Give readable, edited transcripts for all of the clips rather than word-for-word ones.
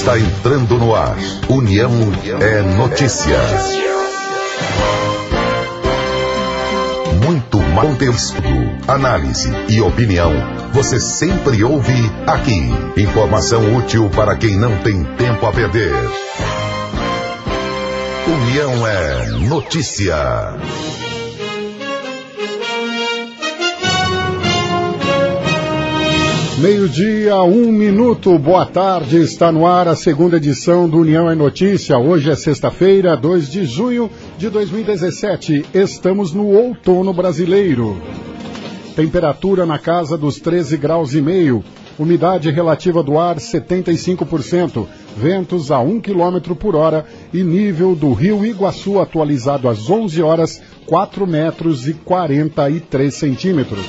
Está entrando no ar. União é notícia. Muito mais conteúdo, análise e opinião. Você sempre ouve aqui. Informação útil para quem não tem tempo a perder. União é notícia. Meio-dia, 1 minuto, boa tarde, está no ar a segunda edição do União é Notícia. Hoje é sexta-feira, 2 de junho de 2017, estamos no outono brasileiro. Temperatura na casa dos 13 graus e meio, umidade relativa do ar 75%, ventos a 1 km por hora e nível do rio Iguaçu atualizado às 11 horas, 4 metros e 43 centímetros.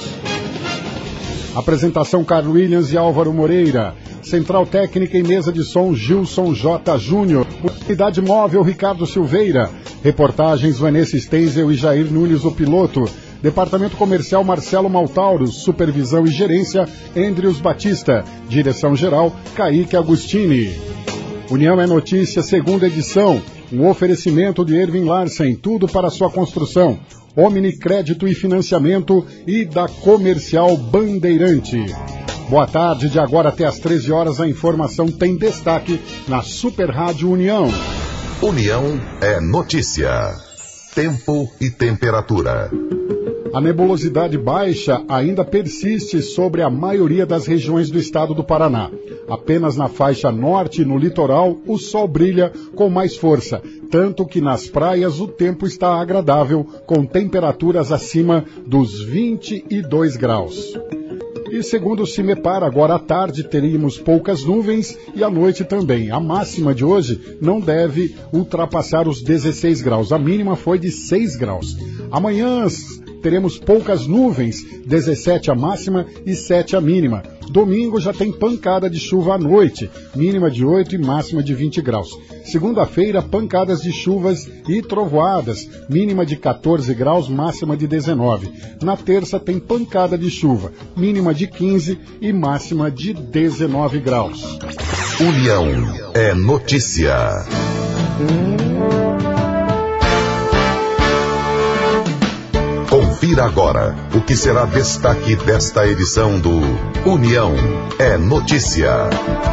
Apresentação Carlos Williams e Álvaro Moreira. Central técnica e mesa de som Gilson J. Júnior. Unidade móvel Ricardo Silveira. Reportagens Vanessa Stenzel e Jair Nunes, o piloto. Departamento comercial Marcelo Maltauro. Supervisão e gerência Andrius Batista. Direção geral Kaique Agostini. União é Notícia, segunda edição. Um oferecimento de Erwin Larsen, tudo para sua construção. Omni Crédito e Financiamento e da Comercial Bandeirante. Boa tarde, de agora até às 13 horas a informação tem destaque na Super Rádio União. União é notícia. Tempo e temperatura. A nebulosidade baixa ainda persiste sobre a maioria das regiões do estado do Paraná. Apenas na faixa norte e no litoral, o sol brilha com mais força, tanto que nas praias o tempo está agradável, com temperaturas acima dos 22 graus. E segundo o CIMEPAR, agora à tarde teríamos poucas nuvens e à noite também. A máxima de hoje não deve ultrapassar os 16 graus. A mínima foi de 6 graus. Amanhã teremos poucas nuvens, 17 a máxima e 7 a mínima. Domingo já tem pancada de chuva à noite, mínima de 8 e máxima de 20 graus. Segunda-feira, pancadas de chuvas e trovoadas, mínima de 14 graus, máxima de 19. Na terça tem pancada de chuva, mínima de 15 e máxima de 19 graus. União é notícia. Confira agora o que será destaque desta edição do União é Notícia.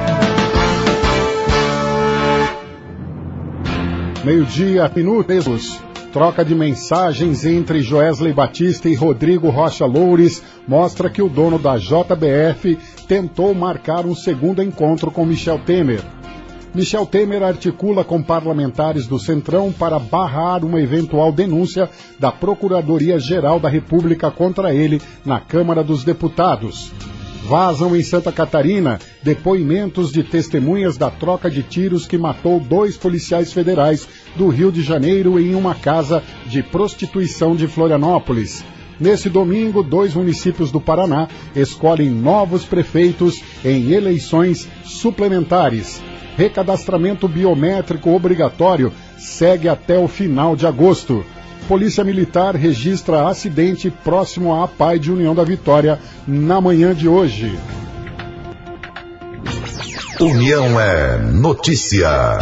Meio-dia, minutos. Troca de mensagens entre Joesley Batista e Rodrigo Rocha Loures mostra que o dono da JBF tentou marcar um segundo encontro com Michel Temer. Michel Temer articula com parlamentares do Centrão para barrar uma eventual denúncia da Procuradoria-Geral da República contra ele na Câmara dos Deputados. Vazam em Santa Catarina depoimentos de testemunhas da troca de tiros que matou 2 policiais federais do Rio de Janeiro em uma casa de prostituição de Florianópolis. Nesse domingo, 2 municípios do Paraná escolhem novos prefeitos em eleições suplementares. Recadastramento biométrico obrigatório segue até o final de agosto. Polícia Militar registra acidente próximo à APAI de União da Vitória na manhã de hoje. União é notícia.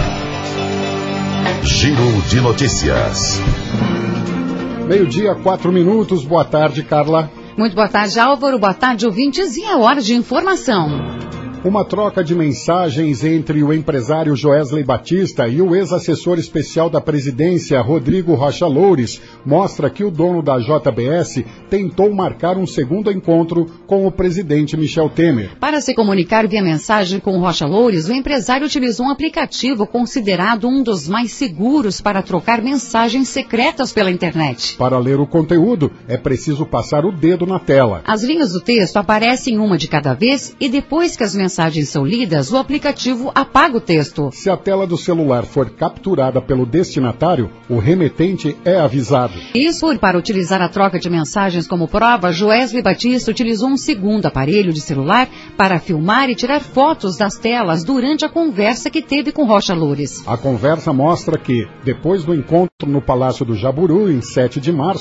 Giro de notícias. Meio-dia, 4 minutos. Boa tarde, Carla. Muito boa tarde, Álvaro. Boa tarde, ouvintes. E a hora de informação. Uma troca de mensagens entre o empresário Joesley Batista e o ex-assessor especial da presidência, Rodrigo Rocha Loures, mostra que o dono da JBS tentou marcar um segundo encontro com o presidente Michel Temer. Para se comunicar via mensagem com Rocha Loures, o empresário utilizou um aplicativo considerado um dos mais seguros para trocar mensagens secretas pela internet. Para ler o conteúdo, é preciso passar o dedo na tela. As linhas do texto aparecem uma de cada vez e depois que as mensagens são lidas, o aplicativo apaga o texto. Se a tela do celular for capturada pelo destinatário, o remetente é avisado. Isso para utilizar a troca de mensagens como prova, Joesley Batista utilizou um segundo aparelho de celular para filmar e tirar fotos das telas durante a conversa que teve com Rocha Loures. A conversa mostra que, depois do encontro no Palácio do Jaburu, em 7 de março,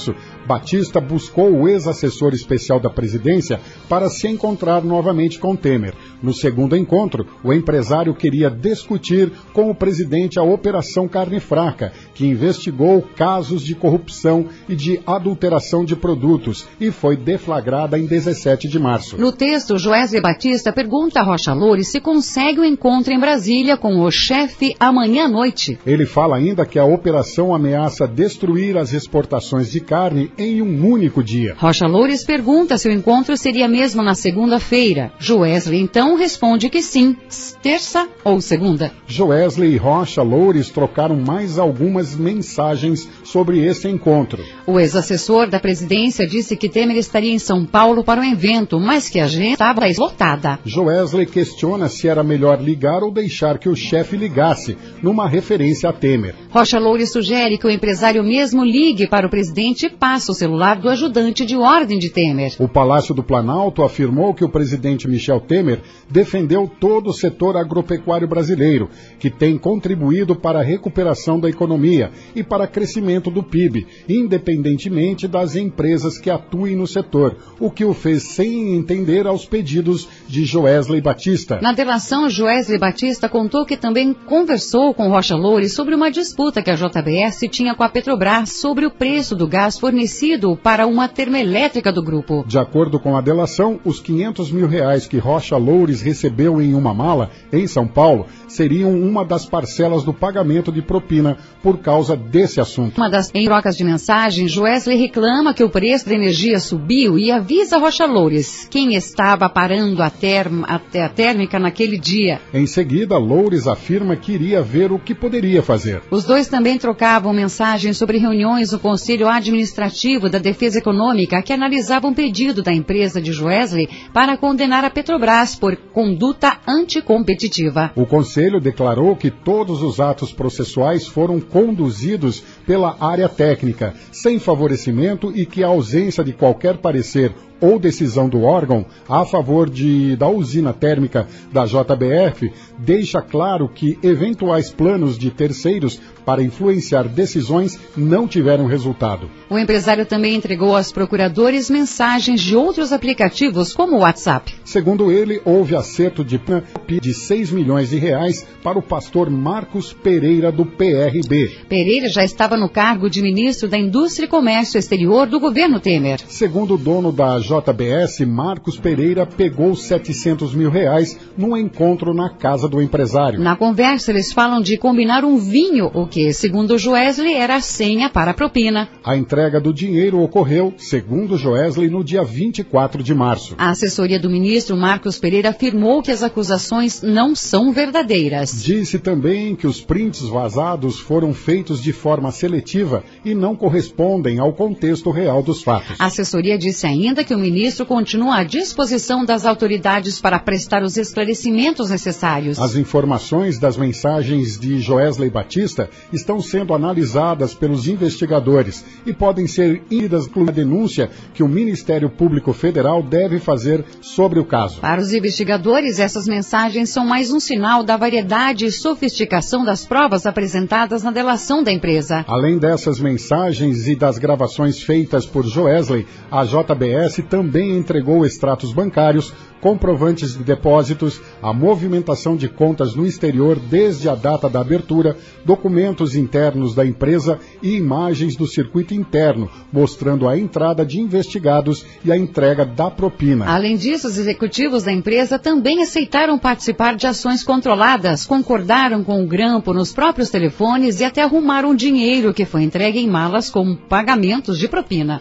Batista buscou o ex-assessor especial da presidência para se encontrar novamente com Temer. No segundo encontro, o empresário queria discutir com o presidente a Operação Carne Fraca, que investigou casos de corrupção e de adulteração de produtos e foi deflagrada em 17 de março. No texto, Joesley Batista pergunta a Rocha Loures se consegue um encontro em Brasília com o chefe amanhã à noite. Ele fala ainda que a operação ameaça destruir as exportações de carne em um único dia. Rocha Loures pergunta se o encontro seria mesmo na segunda-feira. Joesley então responde que sim, terça ou segunda. Joesley e Rocha Loures trocaram mais algumas mensagens sobre esse encontro. O ex-assessor da presidência disse que Temer estaria em São Paulo para o evento, mas que a agenda estava esgotada. Joesley questiona se era melhor ligar ou deixar que o chefe ligasse, numa referência a Temer. Rocha Loures sugere que o empresário mesmo ligue para o presidente e passe o celular do ajudante de ordem de Temer. O Palácio do Planalto afirmou que o presidente Michel Temer defendeu todo o setor agropecuário brasileiro, que tem contribuído para a recuperação da economia e para o crescimento do PIB, independentemente das empresas que atuem no setor, o que o fez sem entender aos pedidos de Joesley Batista. Na delação, Joesley Batista contou que também conversou com Rocha Loures sobre uma disputa que a JBS tinha com a Petrobras sobre o preço do gás fornecido para uma termoelétrica do grupo. De acordo com a delação, os R$500 mil que Rocha Loures recebeu em uma mala em São Paulo seriam uma das parcelas do pagamento de propina por causa desse assunto. Em trocas de mensagem, Joesley reclama que o preço da energia subiu e avisa Rocha Loures quem estava parando a térmica naquele dia. Em seguida, Loures afirma que iria ver o que poderia fazer. Os dois também trocavam mensagens sobre reuniões no Conselho Administrativo da Defesa Econômica que analisavam um pedido da empresa de Joesley para condenar a Petrobras por conduta anticompetitiva. O Conselho declarou que todos os atos processuais foram conduzidos pela área técnica, sem favorecimento e que a ausência de qualquer parecer ou decisão do órgão a favor da usina térmica da JBF deixa claro que eventuais planos de terceiros para influenciar decisões não tiveram resultado. O empresário também entregou aos procuradores mensagens de outros aplicativos, como o WhatsApp. Segundo ele, houve acerto de R$6 milhões para o pastor Marcos Pereira, do PRB. Pereira já estava no cargo de ministro da Indústria e Comércio Exterior do governo Temer. Segundo o dono da JBS, Marcos Pereira pegou R$700 mil num encontro na casa do empresário. Na conversa, eles falam de combinar um vinho, o que, segundo Joesley, era a senha para a propina. A entrega do dinheiro ocorreu, segundo Joesley, no dia 24 de março. A assessoria do ministro Marcos Pereira afirmou que as acusações não são verdadeiras. Disse também que os prints vazados foram feitos de forma seletiva e não correspondem ao contexto real dos fatos. A assessoria disse ainda que o ministro continua à disposição das autoridades para prestar os esclarecimentos necessários. As informações das mensagens de Joesley Batista estão sendo analisadas pelos investigadores e podem ser incluídas na denúncia que o Ministério Público Federal deve fazer sobre o caso. Para os investigadores, essas mensagens são mais um sinal da variedade e sofisticação das provas apresentadas na delação da empresa. Além dessas mensagens e das gravações feitas por Joesley, a JBS também entregou extratos bancários, comprovantes de depósitos, a movimentação de contas no exterior desde a data da abertura, documentos internos da empresa e imagens do circuito interno, mostrando a entrada de investigados e a entrega da propina. Além disso, os executivos da empresa também aceitaram participar de ações controladas, concordaram com o grampo nos próprios telefones e até arrumaram dinheiro que foi entregue em malas com pagamentos de propina.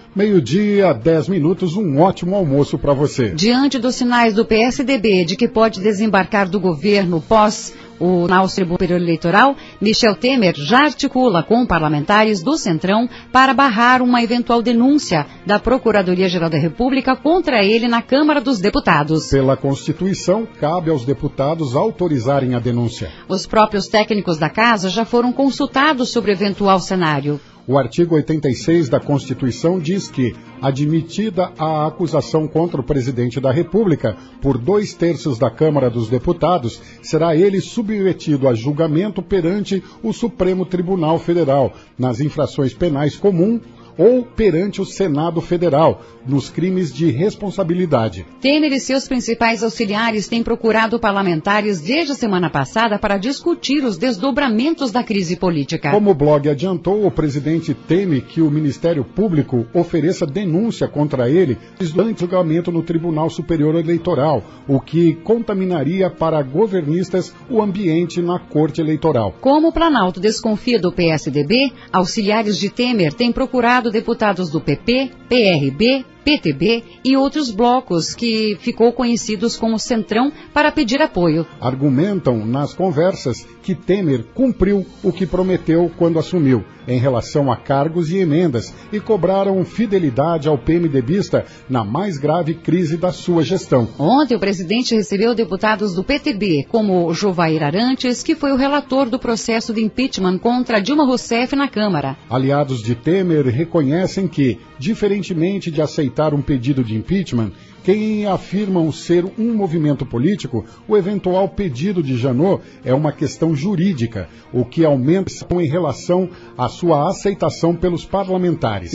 12:10, um ótimo almoço para você. Diante dos sinais do PSDB de que pode desembarcar do governo pós o Tribunal Superior Eleitoral, Michel Temer já articula com parlamentares do Centrão para barrar uma eventual denúncia da Procuradoria-Geral da República contra ele na Câmara dos Deputados. Pela Constituição, cabe aos deputados autorizarem a denúncia. Os próprios técnicos da Casa já foram consultados sobre o eventual cenário. O artigo 86 da Constituição diz que, admitida a acusação contra o presidente da República por 2/3 da Câmara dos Deputados, será ele submetido a julgamento perante o Supremo Tribunal Federal nas infrações penais comum ou perante o Senado Federal, nos crimes de responsabilidade. Temer e seus principais auxiliares têm procurado parlamentares desde a semana passada para discutir os desdobramentos da crise política. Como o blog adiantou, o presidente teme que o Ministério Público ofereça denúncia contra ele durante o julgamento no Tribunal Superior Eleitoral, o que contaminaria para governistas o ambiente na Corte Eleitoral. Como o Planalto desconfia do PSDB, auxiliares de Temer têm procurado deputados do PP, PRB, PTB e outros blocos que ficou conhecidos como Centrão para pedir apoio. Argumentam nas conversas que Temer cumpriu o que prometeu quando assumiu, em relação a cargos e emendas, e cobraram fidelidade ao PMDBista na mais grave crise da sua gestão. Ontem o presidente recebeu deputados do PTB, como Jovair Arantes, que foi o relator do processo de impeachment contra Dilma Rousseff na Câmara. Aliados de Temer reconhecem que, diferentemente de aceitar um pedido de impeachment, quem afirmam ser um movimento político, o eventual pedido de Janot é uma questão jurídica, o que aumenta em relação à sua aceitação pelos parlamentares.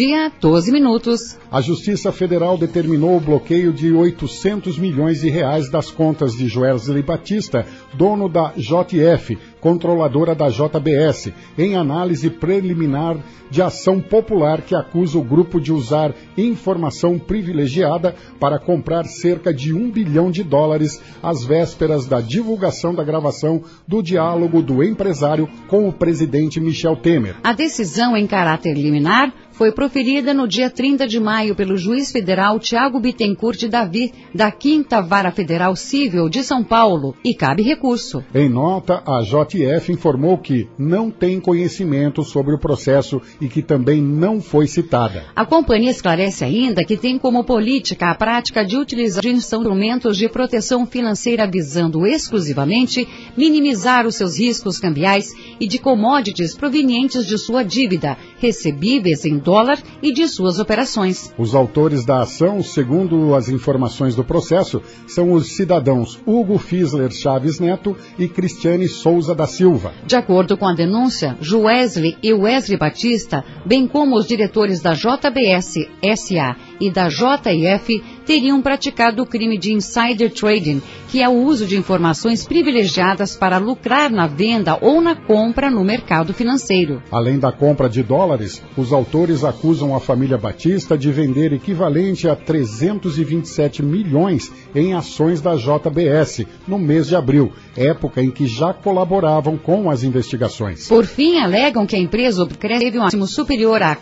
12:12. A Justiça Federal determinou o bloqueio de 800 milhões de reais das contas de Joesley Batista, dono da JF, controladora da JBS, em análise preliminar de ação popular que acusa o grupo de usar informação privilegiada para comprar cerca de $1 bilhão às vésperas da divulgação da gravação do diálogo do empresário com o presidente Michel Temer. A decisão em caráter liminar foi proferida no dia 30 de maio pelo juiz federal Tiago Bittencourt Davi, da 5ª Vara Federal Civil de São Paulo, e cabe recurso. Em nota, a JF informou que não tem conhecimento sobre o processo e que também não foi citada. A companhia esclarece ainda que tem como política a prática de utilizar de instrumentos de proteção financeira visando exclusivamente minimizar os seus riscos cambiais e de commodities provenientes de sua dívida, recebíveis em dólar e de suas operações. Os autores da ação, segundo as informações do processo, são os cidadãos Hugo Fisler Chaves Neto e Cristiane Souza da Silva. De acordo com a denúncia, Joesley e Wesley Batista, bem como os diretores da JBS SA e da JF, teriam praticado o crime de insider trading, que é o uso de informações privilegiadas para lucrar na venda ou na compra no mercado financeiro. Além da compra de dólares, os autores acusam a família Batista de vender equivalente a 327 milhões em ações da JBS no mês de abril, época em que já colaboravam com as investigações. Por fim, alegam que a empresa teve um máximo superior a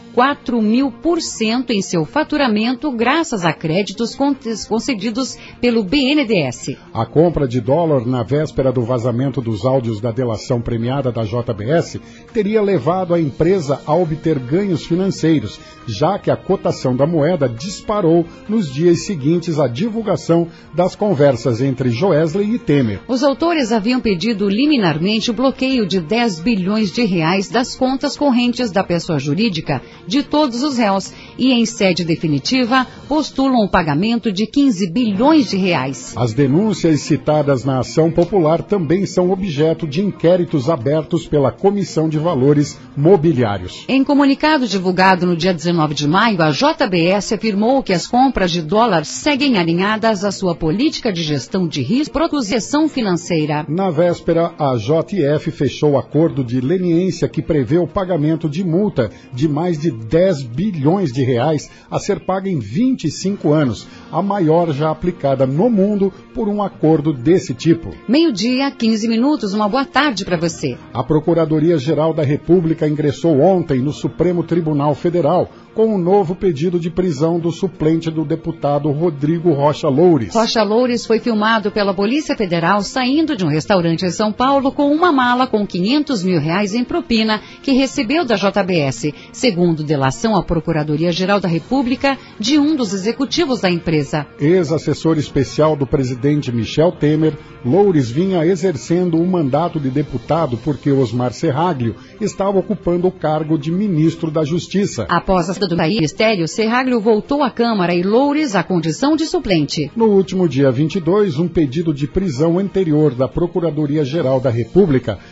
4.000% em seu faturamento graças a créditos concedidos pelo BNDES. A compra de dólar na véspera do vazamento dos áudios da delação premiada da JBS teria levado a empresa a obter ganhos financeiros, já que a cotação da moeda disparou nos dias seguintes à divulgação das conversas entre Joesley e Temer. Os autores haviam pedido liminarmente o bloqueio de 10 bilhões de reais das contas correntes da pessoa jurídica de todos os réus e, em sede definitiva, postulam o pagamento de 15 bilhões de reais. As denúncias citadas na ação popular também são objeto de inquéritos abertos pela Comissão de Valores Mobiliários. Em comunicado divulgado no dia 19 de maio, a JBS afirmou que as compras de dólar seguem alinhadas à sua política de gestão de risco e proteção financeira. Na véspera, a JF fechou acordo de leniência que prevê o pagamento de multa de mais de 10 bilhões de reais a ser paga em 25 anos, a maior já aplicada no mundo por um acordo desse tipo. 12:15, uma boa tarde para você. A Procuradoria-Geral da República ingressou ontem no Supremo Tribunal Federal com um novo pedido de prisão do suplente do deputado Rodrigo Rocha Loures. Rocha Loures foi filmado pela Polícia Federal saindo de um restaurante em São Paulo com uma mala com 500 mil reais em propina que recebeu da JBS, segundo delação à Procuradoria-Geral da República de um dos executivos da empresa. Ex-assessor especial do presidente Michel Temer, Loures vinha exercendo um mandato de deputado porque Osmar Serraglio estava ocupando o cargo de ministro da Justiça. Após a saída do ministério, Serraglio voltou à Câmara e Loures à condição de suplente. No último dia 22, um pedido de prisão anterior da Procuradoria-Geral da República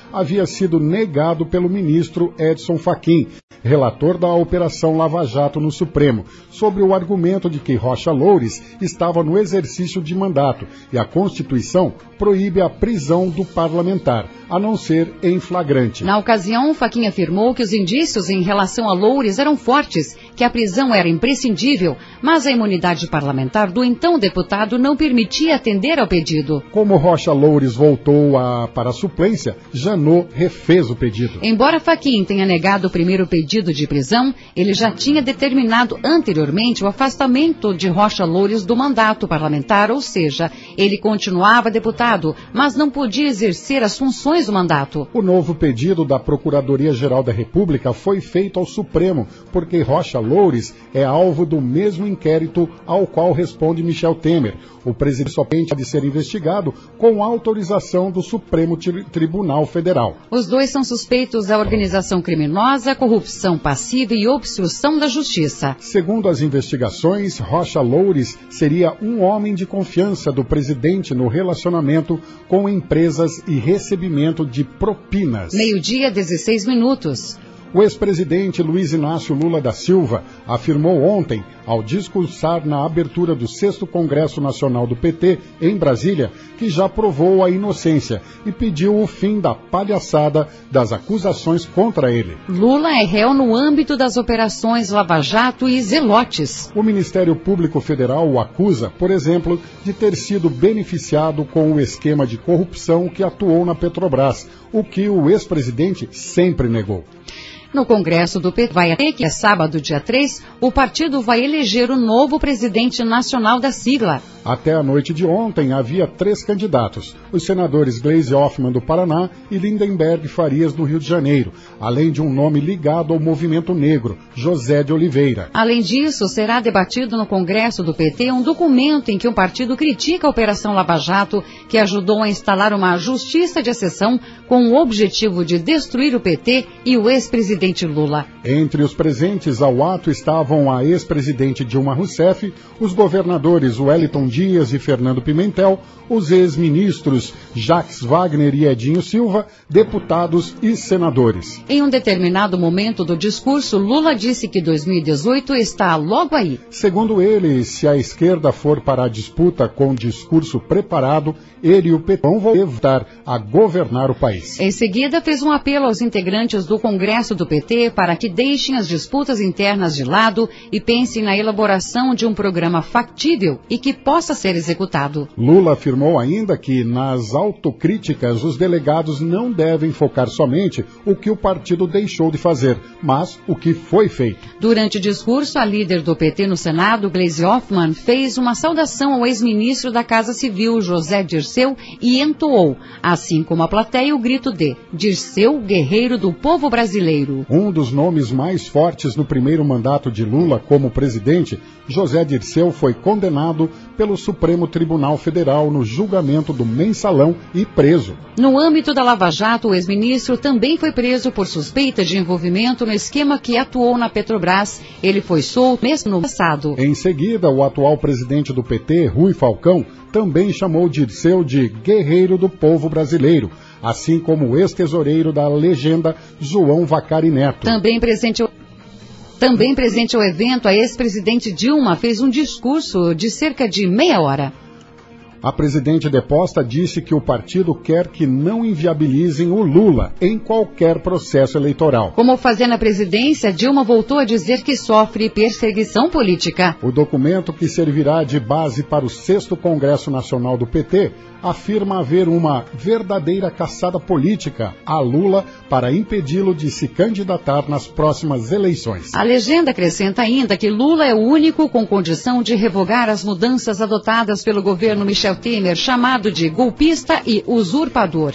havia sido negado pelo ministro Edson Fachin, relator da Operação Lava Jato no Supremo, sobre o argumento de que Rocha Loures estava no exercício de mandato e a Constituição proíbe a prisão do parlamentar, a não ser em flagrante. Na ocasião, Fachin afirmou que os indícios em relação a Loures eram fortes, que a prisão era imprescindível, mas a imunidade parlamentar do então deputado não permitia atender ao pedido. Como Rocha Loures voltou para a suplência, Janot refez o pedido. Embora Fachin tenha negado o primeiro pedido de prisão, ele já tinha determinado anteriormente o afastamento de Rocha Loures do mandato parlamentar, ou seja, ele continuava deputado, mas não podia exercer as funções do mandato. O novo pedido da Procuradoria-Geral da República foi feito ao Supremo, porque Rocha Loures é alvo do mesmo inquérito ao qual responde Michel Temer. O presidente só pode ser investigado com autorização do Supremo Tribunal Federal. Os dois são suspeitos da organização criminosa, corrupção passiva e obstrução da justiça. Segundo as investigações, Rocha Loures seria um homem de confiança do presidente no relacionamento com empresas e recebimento de propinas. 12:16. O ex-presidente Luiz Inácio Lula da Silva afirmou ontem, ao discursar na abertura do 6º Congresso Nacional do PT, em Brasília, que já provou a inocência e pediu o fim da palhaçada das acusações contra ele. Lula é réu no âmbito das operações Lava Jato e Zelotes. O Ministério Público Federal o acusa, por exemplo, de ter sido beneficiado com o esquema de corrupção que atuou na Petrobras, o que o ex-presidente sempre negou. No Congresso do PT, que é sábado, dia 3, o partido vai eleger o novo presidente nacional da sigla. Até a noite de ontem, havia 3 candidatos, os senadores Gleisi Hoffmann, do Paraná, e Lindenberg Farias, do Rio de Janeiro, além de um nome ligado ao movimento negro, José de Oliveira. Além disso, será debatido no Congresso do PT um documento em que o partido critica a Operação Lava Jato, que ajudou a instalar uma justiça de exceção com o objetivo de destruir o PT e o ex-presidente Lula. Entre os presentes ao ato estavam a ex-presidente Dilma Rousseff, os governadores Wellington Dias e Fernando Pimentel, os ex-ministros Jacques Wagner e Edinho Silva, deputados e senadores. Em um determinado momento do discurso, Lula disse que 2018 está logo aí. Segundo ele, se a esquerda for para a disputa com discurso preparado, ele e o PT vão voltar a governar o país. Em seguida, fez um apelo aos integrantes do Congresso do PT para que deixem as disputas internas de lado e pensem na elaboração de um programa factível e que possa ser executado. Lula afirmou ainda que, nas autocríticas, os delegados não devem focar somente o que o partido deixou de fazer, mas o que foi feito. Durante o discurso, a líder do PT no Senado, Gleisi Hoffmann, fez uma saudação ao ex-ministro da Casa Civil, José Dirceu, e entoou, assim como a plateia, o grito de Dirceu, guerreiro do povo brasileiro. Um dos nomes mais fortes no primeiro mandato de Lula como presidente, José Dirceu foi condenado pelo Supremo Tribunal Federal no julgamento do Mensalão e preso. No âmbito da Lava Jato, o ex-ministro também foi preso por suspeita de envolvimento no esquema que atuou na Petrobras. Ele foi solto mesmo no passado. Em seguida, o atual presidente do PT, Rui Falcão, também chamou Dirceu de guerreiro do povo brasileiro, assim como o ex-tesoureiro da legenda, João Vacari Neto. Também presente ao evento, a ex-presidente Dilma fez um discurso de cerca de meia hora. A presidente deposta disse que o partido quer que não inviabilizem o Lula em qualquer processo eleitoral. Como fazia na presidência, Dilma voltou a dizer que sofre perseguição política. O documento, que servirá de base para o 6º Congresso Nacional do PT, afirma haver uma verdadeira caçada política a Lula para impedi-lo de se candidatar nas próximas eleições. A legenda acrescenta ainda que Lula é o único com condição de revogar as mudanças adotadas pelo governo Michel Temer, chamado de golpista e usurpador.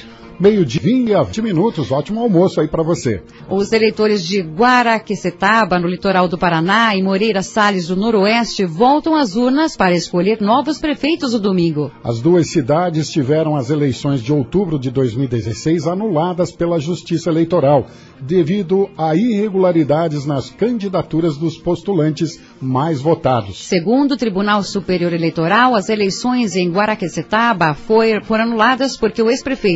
12:20, ótimo almoço aí para você. Os eleitores de Guaraquecetaba, no litoral do Paraná, e Moreira Salles, do Noroeste, voltam às urnas para escolher novos prefeitos no domingo. As duas cidades tiveram as eleições de outubro de 2016 anuladas pela Justiça Eleitoral, devido a irregularidades nas candidaturas dos postulantes mais votados. Segundo o Tribunal Superior Eleitoral, as eleições em Guaraquecetaba foram anuladas porque o ex-prefeito Riacho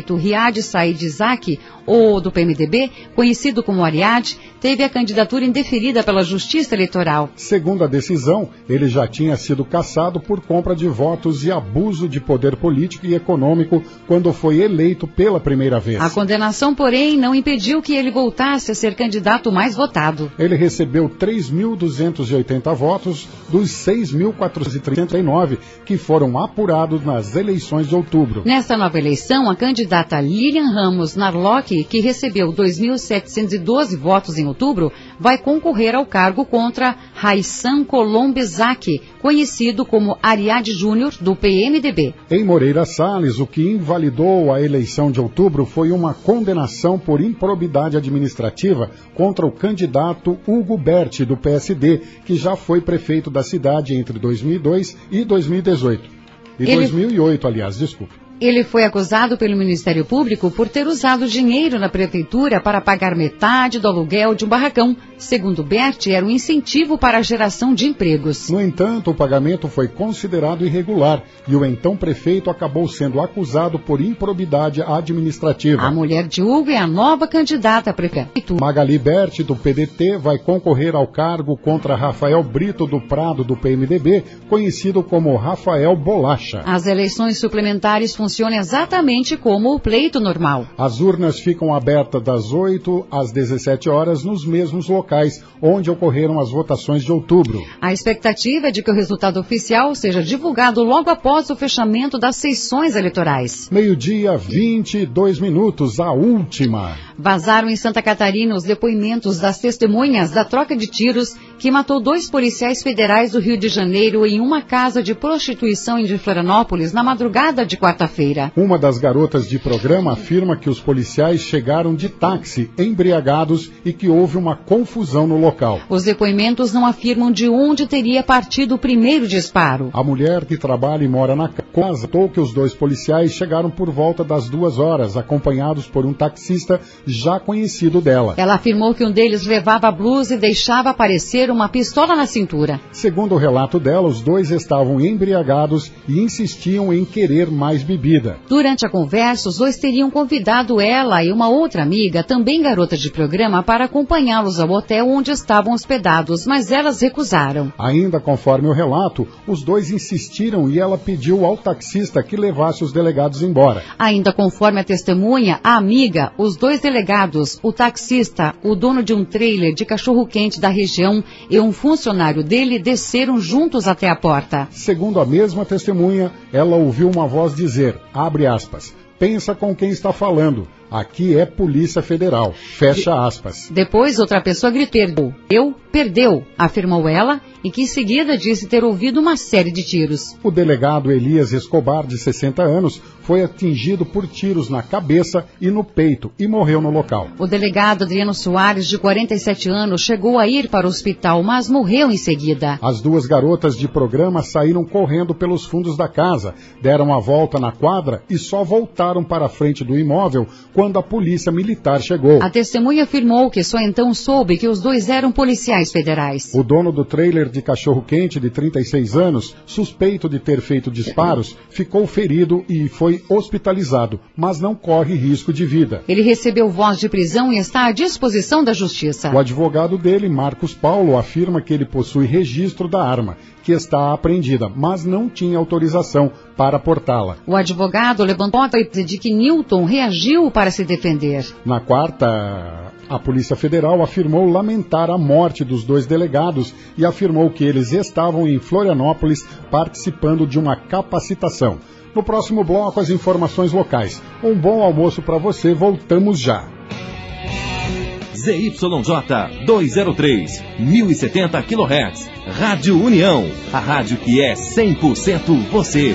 Ariad Said Isaac, ou do PMDB, conhecido como Ariad, teve a candidatura indeferida pela Justiça Eleitoral. Segundo a decisão, ele já tinha sido cassado por compra de votos e abuso de poder político e econômico quando foi eleito pela primeira vez. A condenação, porém, não impediu que ele voltasse a ser candidato mais votado. Ele recebeu 3.280 votos dos 6.439 que foram apurados nas eleições de outubro. Nesta nova eleição, a candidata Lilian Ramos Narlock, que recebeu 2.712 votos em outubro, vai concorrer ao cargo contra Raissan Colombo Isaac, conhecido como Ariad Júnior, do PMDB. Em Moreira Salles, o que invalidou a eleição de outubro foi uma condenação por improbidade administrativa contra o candidato Hugo Berti, do PSD, que já foi prefeito da cidade entre 2002 e 2018. 2008, aliás, desculpe. Ele foi acusado pelo Ministério Público por ter usado dinheiro na prefeitura para pagar metade do aluguel de um barracão. Segundo Berti, era um incentivo para a geração de empregos. No entanto, o pagamento foi considerado irregular e o então prefeito acabou sendo acusado por improbidade administrativa. A mulher de Hugo é a nova candidata à prefeitura. Magali Berti, do PDT, vai concorrer ao cargo contra Rafael Brito do Prado, do PMDB, conhecido como Rafael Bolacha. As eleições suplementares funcionam exatamente como o pleito normal. As urnas ficam abertas das 8 às 17 horas nos mesmos locais onde ocorreram as votações de outubro. A expectativa é de que o resultado oficial seja divulgado logo após o fechamento das sessões eleitorais. 12:22, a última. Vazaram em Santa Catarina os depoimentos das testemunhas da troca de tiros que matou 2 policiais federais do Rio de Janeiro em uma casa de prostituição em Florianópolis na madrugada de quarta-feira. Uma das garotas de programa afirma que os policiais chegaram de táxi, embriagados, e que houve uma confusão no local. Os depoimentos não afirmam de onde teria partido o primeiro disparo. A mulher que trabalha e mora na casa contou que os 2 policiais chegaram por volta das 2 horas, acompanhados por um taxista já conhecido dela. Ela afirmou que um deles levava a blusa e deixava aparecer uma pistola na cintura. Segundo o relato dela, os 2 estavam embriagados e insistiam em querer mais bebida. Durante a conversa, os 2 teriam convidado ela e uma outra amiga, também garota de programa, para acompanhá-los ao hotel onde estavam hospedados, mas elas recusaram. Ainda conforme o relato, os 2 insistiram e ela pediu ao taxista que levasse os delegados embora. Ainda conforme a testemunha, a amiga, os 2 delegados, o taxista, o dono de um trailer de cachorro-quente da região e um funcionário dele desceram juntos até a porta. Segundo a mesma testemunha, ela ouviu uma voz dizer, abre aspas, pensa com quem está falando. Aqui é Polícia Federal. Fecha aspas. Depois, outra pessoa gritou, perdeu, afirmou ela, e que em seguida disse ter ouvido uma série de tiros. O delegado Elias Escobar, de 60 anos, foi atingido por tiros na cabeça e no peito e morreu no local. O delegado Adriano Soares, de 47 anos, chegou a ir para o hospital, mas morreu em seguida. As 2 garotas de programa saíram correndo pelos fundos da casa, deram a volta na quadra e só voltaram para a frente do imóvel quando a polícia militar chegou. A testemunha afirmou que só então soube que os 2 eram policiais federais. O dono do trailer de cachorro-quente, de 36 anos, suspeito de ter feito disparos, ficou ferido e foi hospitalizado, mas não corre risco de vida. Ele recebeu voz de prisão e está à disposição da justiça. O advogado dele, Marcos Paulo, afirma que ele possui registro da arma, que está apreendida, mas não tinha autorização para portá-la. O advogado levantou a hipótese de que Newton reagiu para se defender. Na quarta, a Polícia Federal afirmou lamentar a morte dos 2 delegados e afirmou que eles estavam em Florianópolis participando de uma capacitação. No próximo bloco, as informações locais. Um bom almoço para você, voltamos já. ZYJ 203, 1070 kHz, Rádio União, a rádio que é 100% você.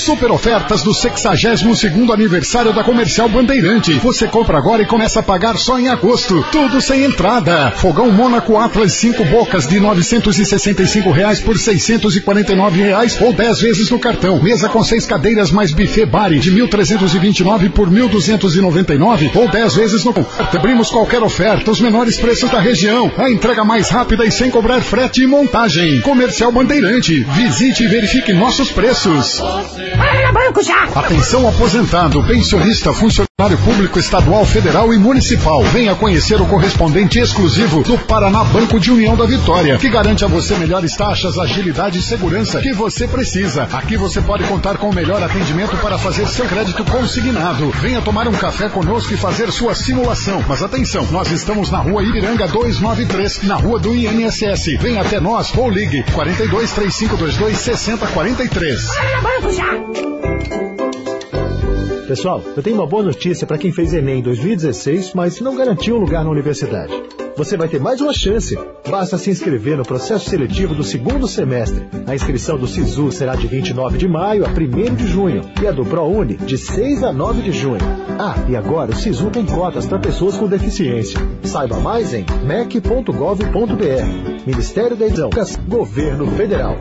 Super ofertas do 62º aniversário da Comercial Bandeirante. Você compra agora e começa a pagar só em agosto. Tudo sem entrada. Fogão Mônaco Atlas 5 bocas de R$ 965 por R$ 649 ou 10 vezes no cartão. Mesa com 6 cadeiras mais buffet Bari de 1.329 por 1.299 ou 10 vezes no cartão. Abrimos qualquer oferta, os menores preços da região. A entrega mais rápida e sem cobrar frete e montagem. Comercial Bandeirante. Visite e verifique nossos preços. Atenção aposentado, pensionista, funcionário público estadual, federal e municipal. Venha conhecer o correspondente exclusivo do Paraná Banco de União da Vitória, que garante a você melhores taxas, agilidade e segurança que você precisa. Aqui você pode contar com o melhor atendimento para fazer seu crédito consignado. Venha tomar um café conosco e fazer sua simulação. Mas atenção, nós estamos na rua Ibiranga 293, na rua do INSS. Venha até nós ou ligue 42 3522 6043. Pessoal, eu tenho uma boa notícia para quem fez Enem em 2016, mas não garantiu um lugar na universidade. Você vai ter mais uma chance. Basta se inscrever no processo seletivo do segundo semestre. A inscrição do SISU será de 29 de maio a 1º de junho e a do ProUni de 6 a 9 de junho. Ah, e agora o SISU tem cotas para pessoas com deficiência. Saiba mais em mec.gov.br. Ministério da Educação, Governo Federal.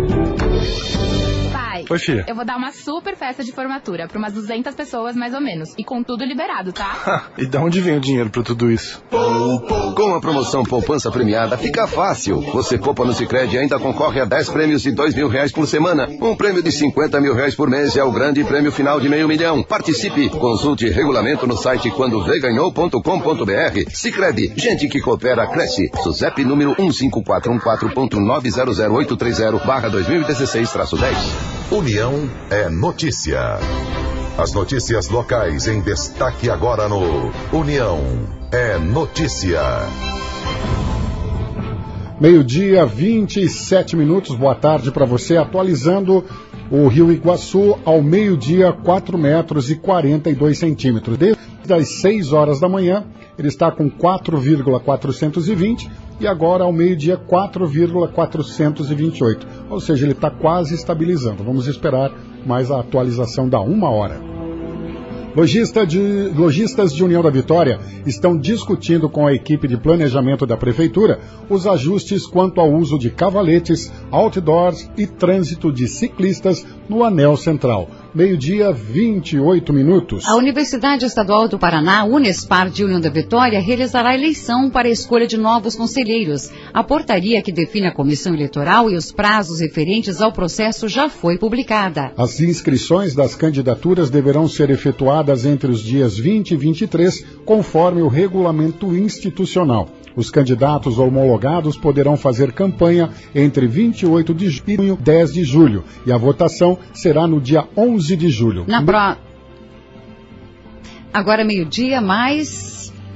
Oi, filha. Eu vou dar uma super festa de formatura pra umas 200 pessoas, mais ou menos. E com tudo liberado, tá? E de onde vem o dinheiro pra tudo isso? Com a promoção Poupança Premiada, fica fácil. Você poupa no Sicredi e ainda concorre a 10 prêmios de R$2.000 por semana. Um prêmio de R$50 mil por mês é o grande prêmio final de R$500 mil. Participe. Consulte regulamento no site quandoveganhou.com.br. Sicredi. Gente que coopera, cresce. SUSEP número 15414.900830/2016-10. União é notícia. As notícias locais em destaque agora no União é notícia. 12h, 27 minutos. Boa tarde para você. Atualizando o Rio Iguaçu ao 12h, 4 metros e 42 centímetros. Desde as 6 horas da manhã, ele está com 4,420 e agora ao 12h, 4,428. Ou seja, ele está quase estabilizando. Vamos esperar mais a atualização da 1 hora. Lojistas de União da Vitória estão discutindo com a equipe de planejamento da Prefeitura os ajustes quanto ao uso de cavaletes, outdoors e trânsito de ciclistas no anel central. 12h, 28 minutos. A Universidade Estadual do Paraná, Unespar de União da Vitória, realizará a eleição para a escolha de novos conselheiros. A portaria que define a comissão eleitoral e os prazos referentes ao processo já foi publicada. As inscrições das candidaturas deverão ser efetuadas entre os dias 20 e 23, conforme o regulamento institucional. Os candidatos homologados poderão fazer campanha entre 28 de junho e 10 de julho. E a votação será no dia 11 de julho. Agora 12h, mais...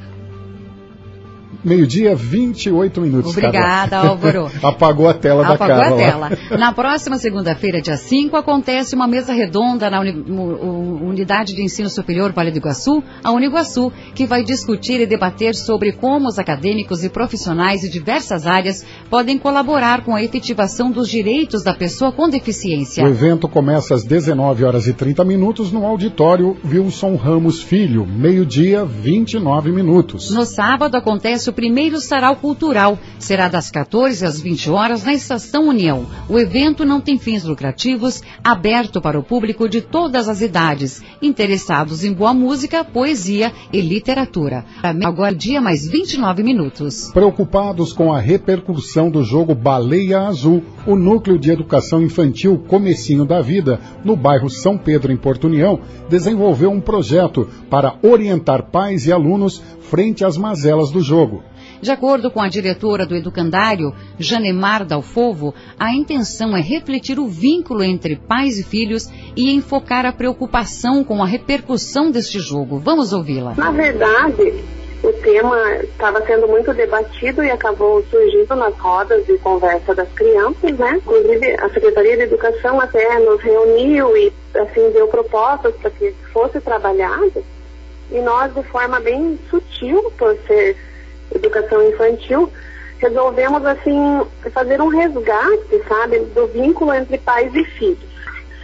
12h, 28 minutos. Obrigada, Álvaro. Apagou a tela da Carla. Apagou a tela. Na próxima segunda-feira, dia 5, acontece uma mesa redonda na Unidade de Ensino Superior Vale do Iguaçu, a Uniguaçu, que vai discutir e debater sobre como os acadêmicos e profissionais de diversas áreas podem colaborar com a efetivação dos direitos da pessoa com deficiência. O evento começa às 19h30 no auditório Wilson Ramos Filho, 12h, 29 minutos. No sábado acontece o primeiro sarau cultural. Será das 14 às 20 horas na Estação União. O evento não tem fins lucrativos, aberto para o público de todas as idades, interessados em boa música, poesia e literatura. Agora dia mais 29 minutos. Preocupados com a repercussão do jogo Baleia Azul, o Núcleo de Educação Infantil Comecinho da Vida, no bairro São Pedro, em Porto União, desenvolveu um projeto para orientar pais e alunos frente às mazelas do jogo. De acordo com a diretora do educandário, Janemar Dalfovo, a intenção é refletir o vínculo entre pais e filhos e enfocar a preocupação com a repercussão deste jogo. Vamos ouvi-la. Na verdade, o tema estava sendo muito debatido e acabou surgindo nas rodas de conversa das crianças, né? Inclusive, a Secretaria de Educação até nos reuniu e, assim, deu propostas para que fosse trabalhado. E nós, de forma bem sutil, por ser educação infantil, resolvemos, assim, fazer um resgate, sabe, do vínculo entre pais e filhos.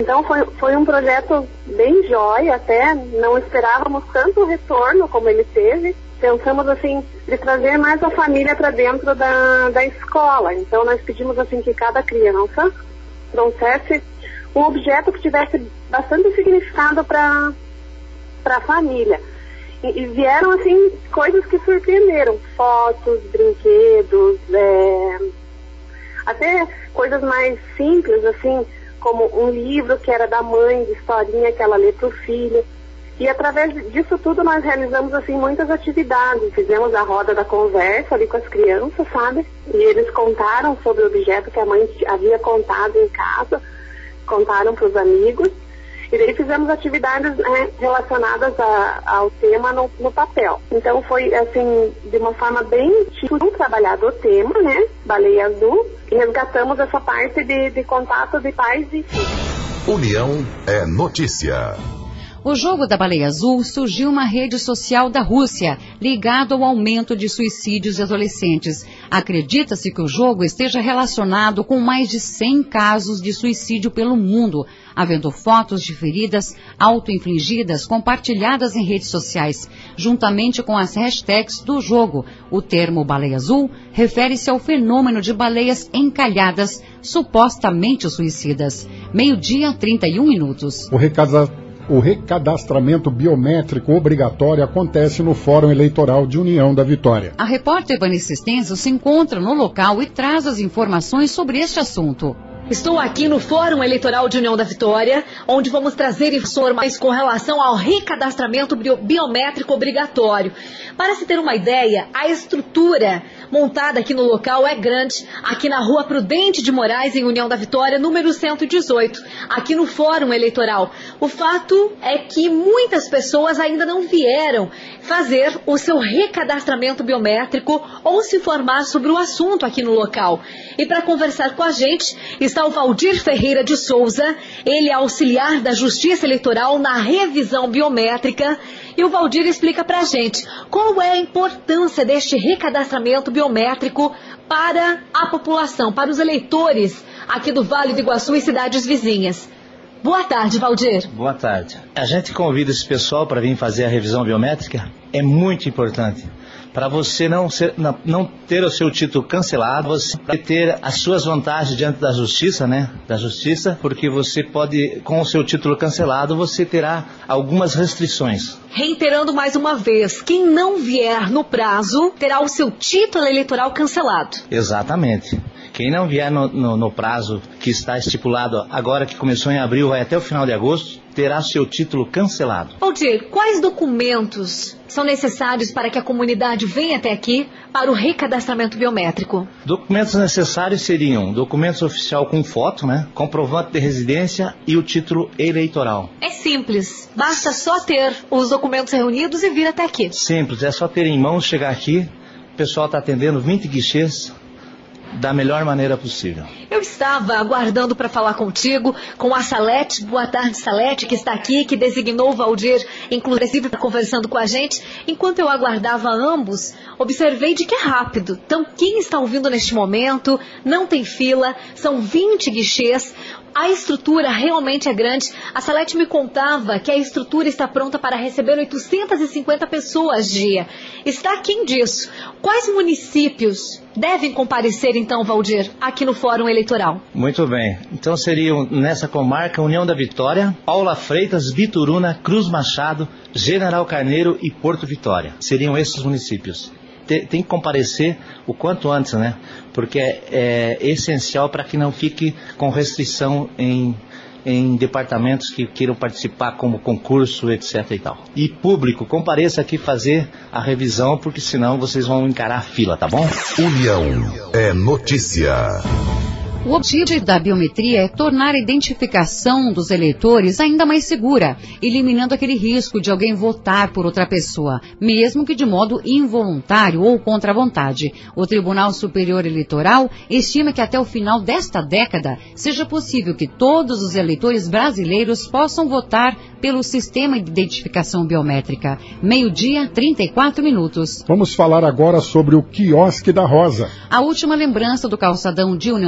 Então foi um projeto bem jóia, até não esperávamos tanto retorno como ele teve. Pensamos assim, de trazer mais a família para dentro da escola. Então nós pedimos assim que cada criança trouxesse um objeto que tivesse bastante significado para a família. E vieram assim coisas que surpreenderam, fotos, brinquedos, até coisas mais simples, assim, como um livro que era da mãe, de historinha que ela lê para o filho. E através disso tudo nós realizamos assim muitas atividades. Fizemos a roda da conversa ali com as crianças, sabe? E eles contaram sobre o objeto que a mãe havia contado em casa, contaram para os amigos. E daí fizemos atividades relacionadas ao tema no papel. Então foi assim, de uma forma bem trabalhado o tema, né? Baleia Azul. E resgatamos essa parte de contato de pais e filhos. União é notícia. O jogo da baleia azul surgiu uma rede social da Rússia, ligado ao aumento de suicídios de adolescentes. Acredita-se que o jogo esteja relacionado com mais de 100 casos de suicídio pelo mundo, havendo fotos de feridas auto-infligidas compartilhadas em redes sociais, juntamente com as hashtags do jogo. O termo baleia azul refere-se ao fenômeno de baleias encalhadas, supostamente suicidas. 12:31. O recadastramento biométrico obrigatório acontece no Fórum Eleitoral de União da Vitória. A repórter Vanice Stenzo se encontra no local e traz as informações sobre este assunto. Estou aqui no Fórum Eleitoral de União da Vitória, onde vamos trazer informações com relação ao recadastramento biométrico obrigatório. Para se ter uma ideia, a estrutura montada aqui no local é grande, aqui na Rua Prudente de Moraes, em União da Vitória, número 118, aqui no Fórum Eleitoral. O fato é que muitas pessoas ainda não vieram fazer o seu recadastramento biométrico ou se informar sobre o assunto aqui no local. E para conversar com a gente está o Valdir Ferreira de Souza, ele é auxiliar da Justiça Eleitoral na revisão biométrica. E o Valdir explica para a gente qual é a importância deste recadastramento biométrico para a população, para os eleitores aqui do Vale do Iguaçu e cidades vizinhas. Boa tarde, Valdir. Boa tarde. A gente convida esse pessoal para vir fazer a revisão biométrica. É muito importante. Para você não ter o seu título cancelado, você vai ter as suas vantagens diante da justiça, né? Da justiça, porque você pode, com o seu título cancelado, você terá algumas restrições. Reiterando mais uma vez, quem não vier no prazo terá o seu título eleitoral cancelado. Exatamente. Quem não vier no prazo que está estipulado agora, que começou em abril, vai até o final de agosto, terá seu título cancelado. Valdir, quais documentos são necessários para que a comunidade venha até aqui para o recadastramento biométrico? Documentos necessários seriam documentos oficial com foto, né? Comprovante de residência e o título eleitoral. É simples, basta só ter os documentos reunidos e vir até aqui. Simples, é só ter em mãos, chegar aqui. O pessoal está atendendo 20 guichês da melhor maneira possível. Eu estava aguardando para falar contigo, com a Salete. Boa tarde, Salete, que está aqui, que designou o Valdir, inclusive, conversando com a gente. Enquanto eu aguardava ambos, observei de que é rápido. Então, quem está ouvindo neste momento, não tem fila, são 20 guichês. A estrutura realmente é grande. A Salete me contava que a estrutura está pronta para receber 850 pessoas dia. Está quem disso? Quais municípios devem comparecer, então, Valdir, aqui no Fórum Eleitoral? Muito bem. Então seriam nessa comarca União da Vitória, Paula Freitas, Bituruna, Cruz Machado, General Carneiro e Porto Vitória. Seriam esses municípios. Tem que comparecer o quanto antes, né? Porque é essencial para que não fique com restrição em departamentos que queiram participar como concurso, etc. e tal. E público, compareça aqui fazer a revisão, porque senão vocês vão encarar a fila, tá bom? União é notícia. O objetivo da biometria é tornar a identificação dos eleitores ainda mais segura, eliminando aquele risco de alguém votar por outra pessoa, mesmo que de modo involuntário ou contra a vontade. O Tribunal Superior Eleitoral estima que até o final desta década seja possível que todos os eleitores brasileiros possam votar pelo sistema de identificação biométrica. 12:34. Vamos falar agora sobre o quiosque da Rosa. A última lembrança do calçadão de União da Vitória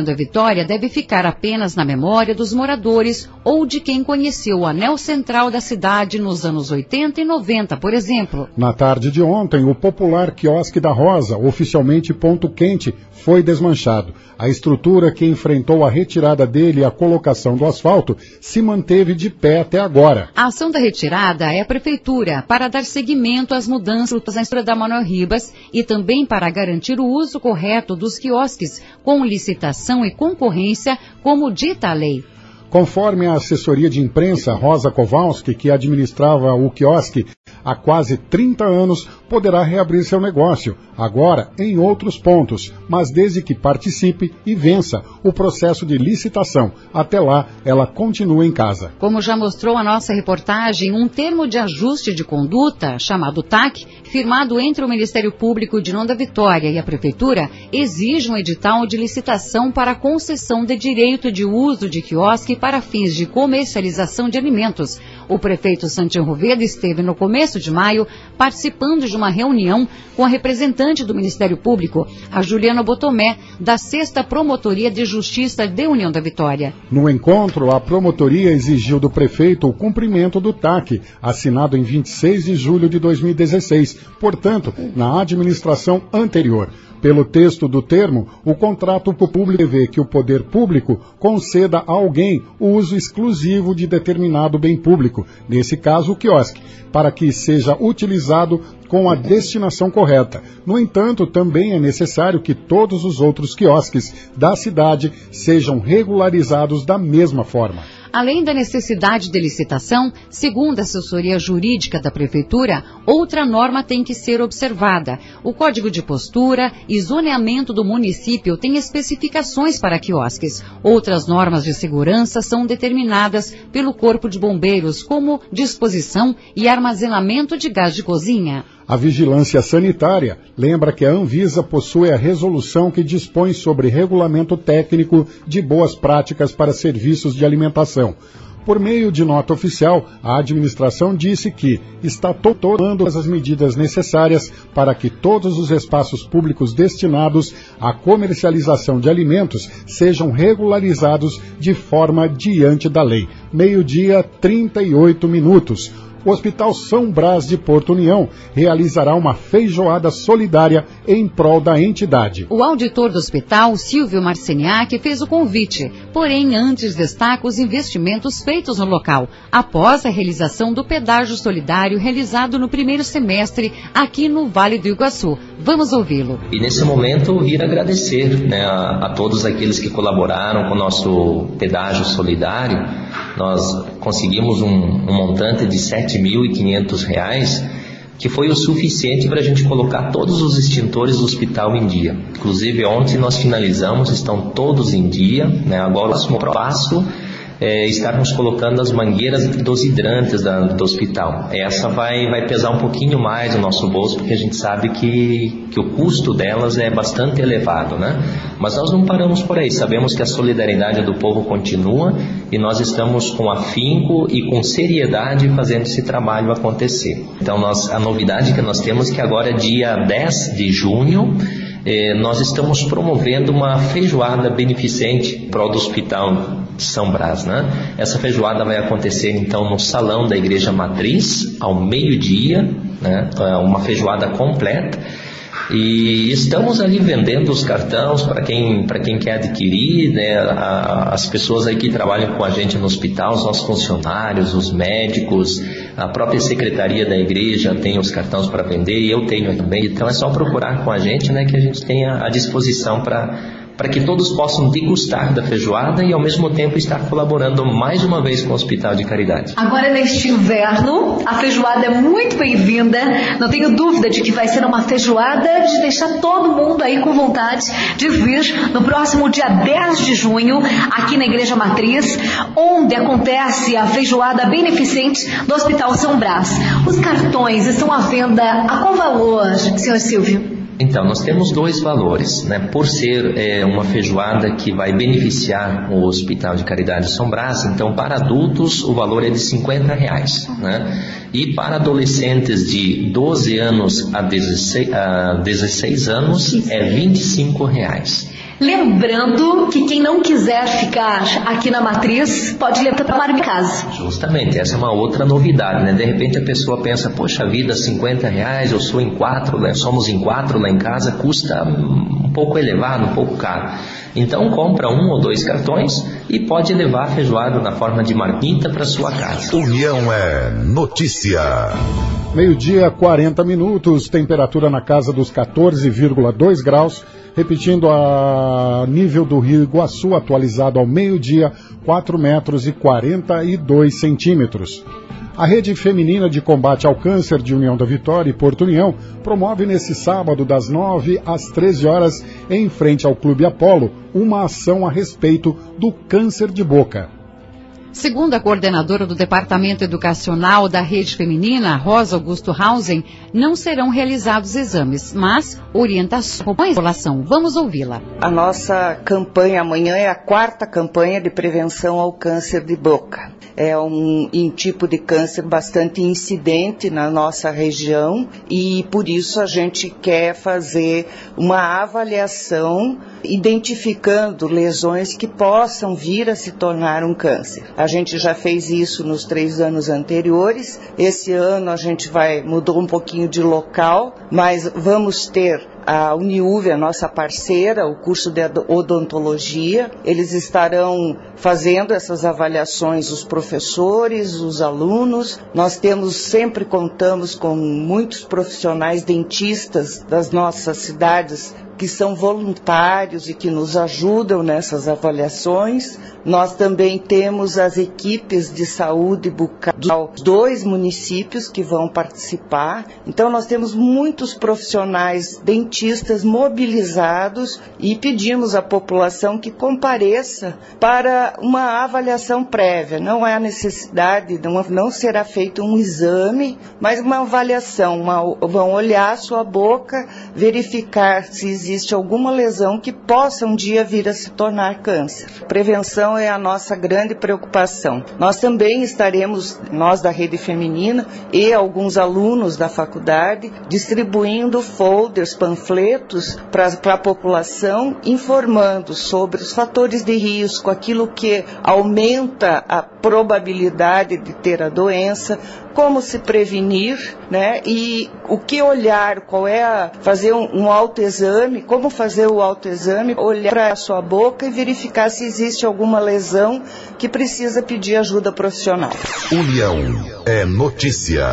Vitória deve ficar apenas na memória dos moradores ou de quem conheceu o anel central da cidade nos anos 80 e 90, por exemplo. Na tarde de ontem, o popular quiosque da Rosa, oficialmente Ponto Quente, foi desmanchado. A estrutura que enfrentou a retirada dele e a colocação do asfalto se manteve de pé até agora. A ação da retirada é a Prefeitura para dar seguimento às mudanças na estrutura da Manuel Ribas e também para garantir o uso correto dos quiosques, com licitação e concorrência, como dita a lei. Conforme a assessoria de imprensa, Rosa Kowalski, que administrava o quiosque há quase 30 anos, poderá reabrir seu negócio, agora em outros pontos, mas desde que participe e vença o processo de licitação. Até lá, ela continua em casa. Como já mostrou a nossa reportagem, um termo de ajuste de conduta, chamado TAC, firmado entre o Ministério Público de União da Vitória e a Prefeitura, exige um edital de licitação para a concessão de direito de uso de quiosque para fins de comercialização de alimentos. O prefeito Santinho Roveda esteve no começo de maio participando de uma reunião com a representante do Ministério Público, a Juliana Botomé, da 6ª Promotoria de Justiça de União da Vitória. No encontro, a promotoria exigiu do prefeito o cumprimento do TAC, assinado em 26 de julho de 2016, portanto, na administração anterior. Pelo texto do termo, o contrato público prevê que o poder público conceda a alguém o uso exclusivo de determinado bem público, nesse caso o quiosque, para que seja utilizado com a destinação correta. No entanto, também é necessário que todos os outros quiosques da cidade sejam regularizados da mesma forma. Além da necessidade de licitação, segundo a assessoria jurídica da Prefeitura, outra norma tem que ser observada. O Código de Postura e Zoneamento do município tem especificações para quiosques. Outras normas de segurança são determinadas pelo Corpo de Bombeiros, como disposição e armazenamento de gás de cozinha. A Vigilância Sanitária lembra que a Anvisa possui a resolução que dispõe sobre regulamento técnico de boas práticas para serviços de alimentação. Por meio de nota oficial, a administração disse que está tomando as medidas necessárias para que todos os espaços públicos destinados à comercialização de alimentos sejam regularizados de forma diante da lei. 12:38. O Hospital São Brás de Porto União realizará uma feijoada solidária em prol da entidade. O auditor do hospital, Silvio Marceniak, fez o convite, porém antes destaca os investimentos feitos no local, após a realização do pedágio solidário realizado no primeiro semestre aqui no Vale do Iguaçu. Vamos ouvi-lo. E nesse momento vir agradecer, a todos aqueles que colaboraram com o nosso pedágio solidário. Nós conseguimos um montante de R$7.500, que foi o suficiente para a gente colocar todos os extintores do hospital em dia. Inclusive ontem nós finalizamos, estão todos em dia, Agora o próximo passo é estarmos colocando as mangueiras dos hidrantes do hospital. Essa vai pesar um pouquinho mais no nosso bolso, porque a gente sabe que o custo delas é bastante elevado, Mas nós não paramos por aí, sabemos que a solidariedade do povo continua e nós estamos com afinco e com seriedade fazendo esse trabalho acontecer. Então a novidade que nós temos é que agora, dia 10 de junho, nós estamos promovendo uma feijoada beneficente em prol do Hospital de São Brás, Essa feijoada vai acontecer então no salão da Igreja Matriz ao meio-dia, Uma feijoada completa. E estamos ali vendendo os cartões para quem quer adquirir, as pessoas aí que trabalham com a gente no hospital, os nossos funcionários, os médicos, a própria secretaria da igreja tem os cartões para vender e eu tenho também. Então é só procurar com a gente, que a gente tenha à disposição para que todos possam degustar da feijoada e ao mesmo tempo estar colaborando mais uma vez com o Hospital de Caridade. Agora neste inverno, a feijoada é muito bem-vinda, não tenho dúvida de que vai ser uma feijoada de deixar todo mundo aí com vontade de vir no próximo dia 10 de junho, aqui na Igreja Matriz, onde acontece a feijoada beneficente do Hospital São Brás. Os cartões estão à venda a qual valor, senhor Silvio? Então, nós temos dois valores, Por ser uma feijoada que vai beneficiar o Hospital de Caridade de São Brás, então para adultos o valor é de R$50, E para adolescentes de 12 anos a 16 anos é R$ 25. Lembrando que quem não quiser ficar aqui na matriz pode levar para a casa. Justamente, essa é uma outra novidade, né? De repente a pessoa pensa, poxa vida, R$50, eu sou em 4, né? Somos em 4 lá em casa, custa um pouco elevado, um pouco caro. Então compra 1 ou 2 cartões e pode levar a feijoada na forma de marmita para sua casa. União é notícia. 12:40, temperatura na casa dos 14,2 graus. Repetindo, a nível do Rio Iguaçu, atualizado ao meio-dia, 4,42 metros. A Rede Feminina de Combate ao Câncer de União da Vitória e Porto União promove nesse sábado, das 9 às 13 horas, em frente ao Clube Apolo, uma ação a respeito do câncer de boca. Segundo a coordenadora do Departamento Educacional da Rede Feminina, Rosa Augusto Hausen, não serão realizados exames, mas orientações à população. Vamos ouvi-la. A nossa campanha amanhã é a 4ª campanha de prevenção ao câncer de boca. É um tipo de câncer bastante incidente na nossa região e por isso a gente quer fazer uma avaliação identificando lesões que possam vir a se tornar um câncer. A gente já fez isso nos 3 anos anteriores. Esse ano a gente mudou um pouquinho de local, mas vamos ter a Uniuv, a nossa parceira, o curso de odontologia. Eles estarão fazendo essas avaliações, os professores, os alunos. Nós sempre contamos com muitos profissionais dentistas das nossas cidades que são voluntários e que nos ajudam nessas avaliações. Nós também temos as equipes de saúde bucal dos 2 municípios que vão participar. Então nós temos muitos profissionais dentistas mobilizados e pedimos à população que compareça para uma avaliação prévia. Não há necessidade, não será feito um exame, mas uma avaliação. Vão olhar a sua boca, verificar se existe alguma lesão que possa um dia vir a se tornar câncer. Prevenção é a nossa grande preocupação. Nós também estaremos, nós da Rede Feminina e alguns alunos da faculdade, distribuindo folders, panfletos para a população, informando sobre os fatores de risco, aquilo que aumenta a probabilidade de ter a doença, como se prevenir, né? E o que olhar, fazer um autoexame, como fazer o autoexame, olhar para a sua boca e verificar se existe alguma lesão que precisa pedir ajuda profissional. União é notícia.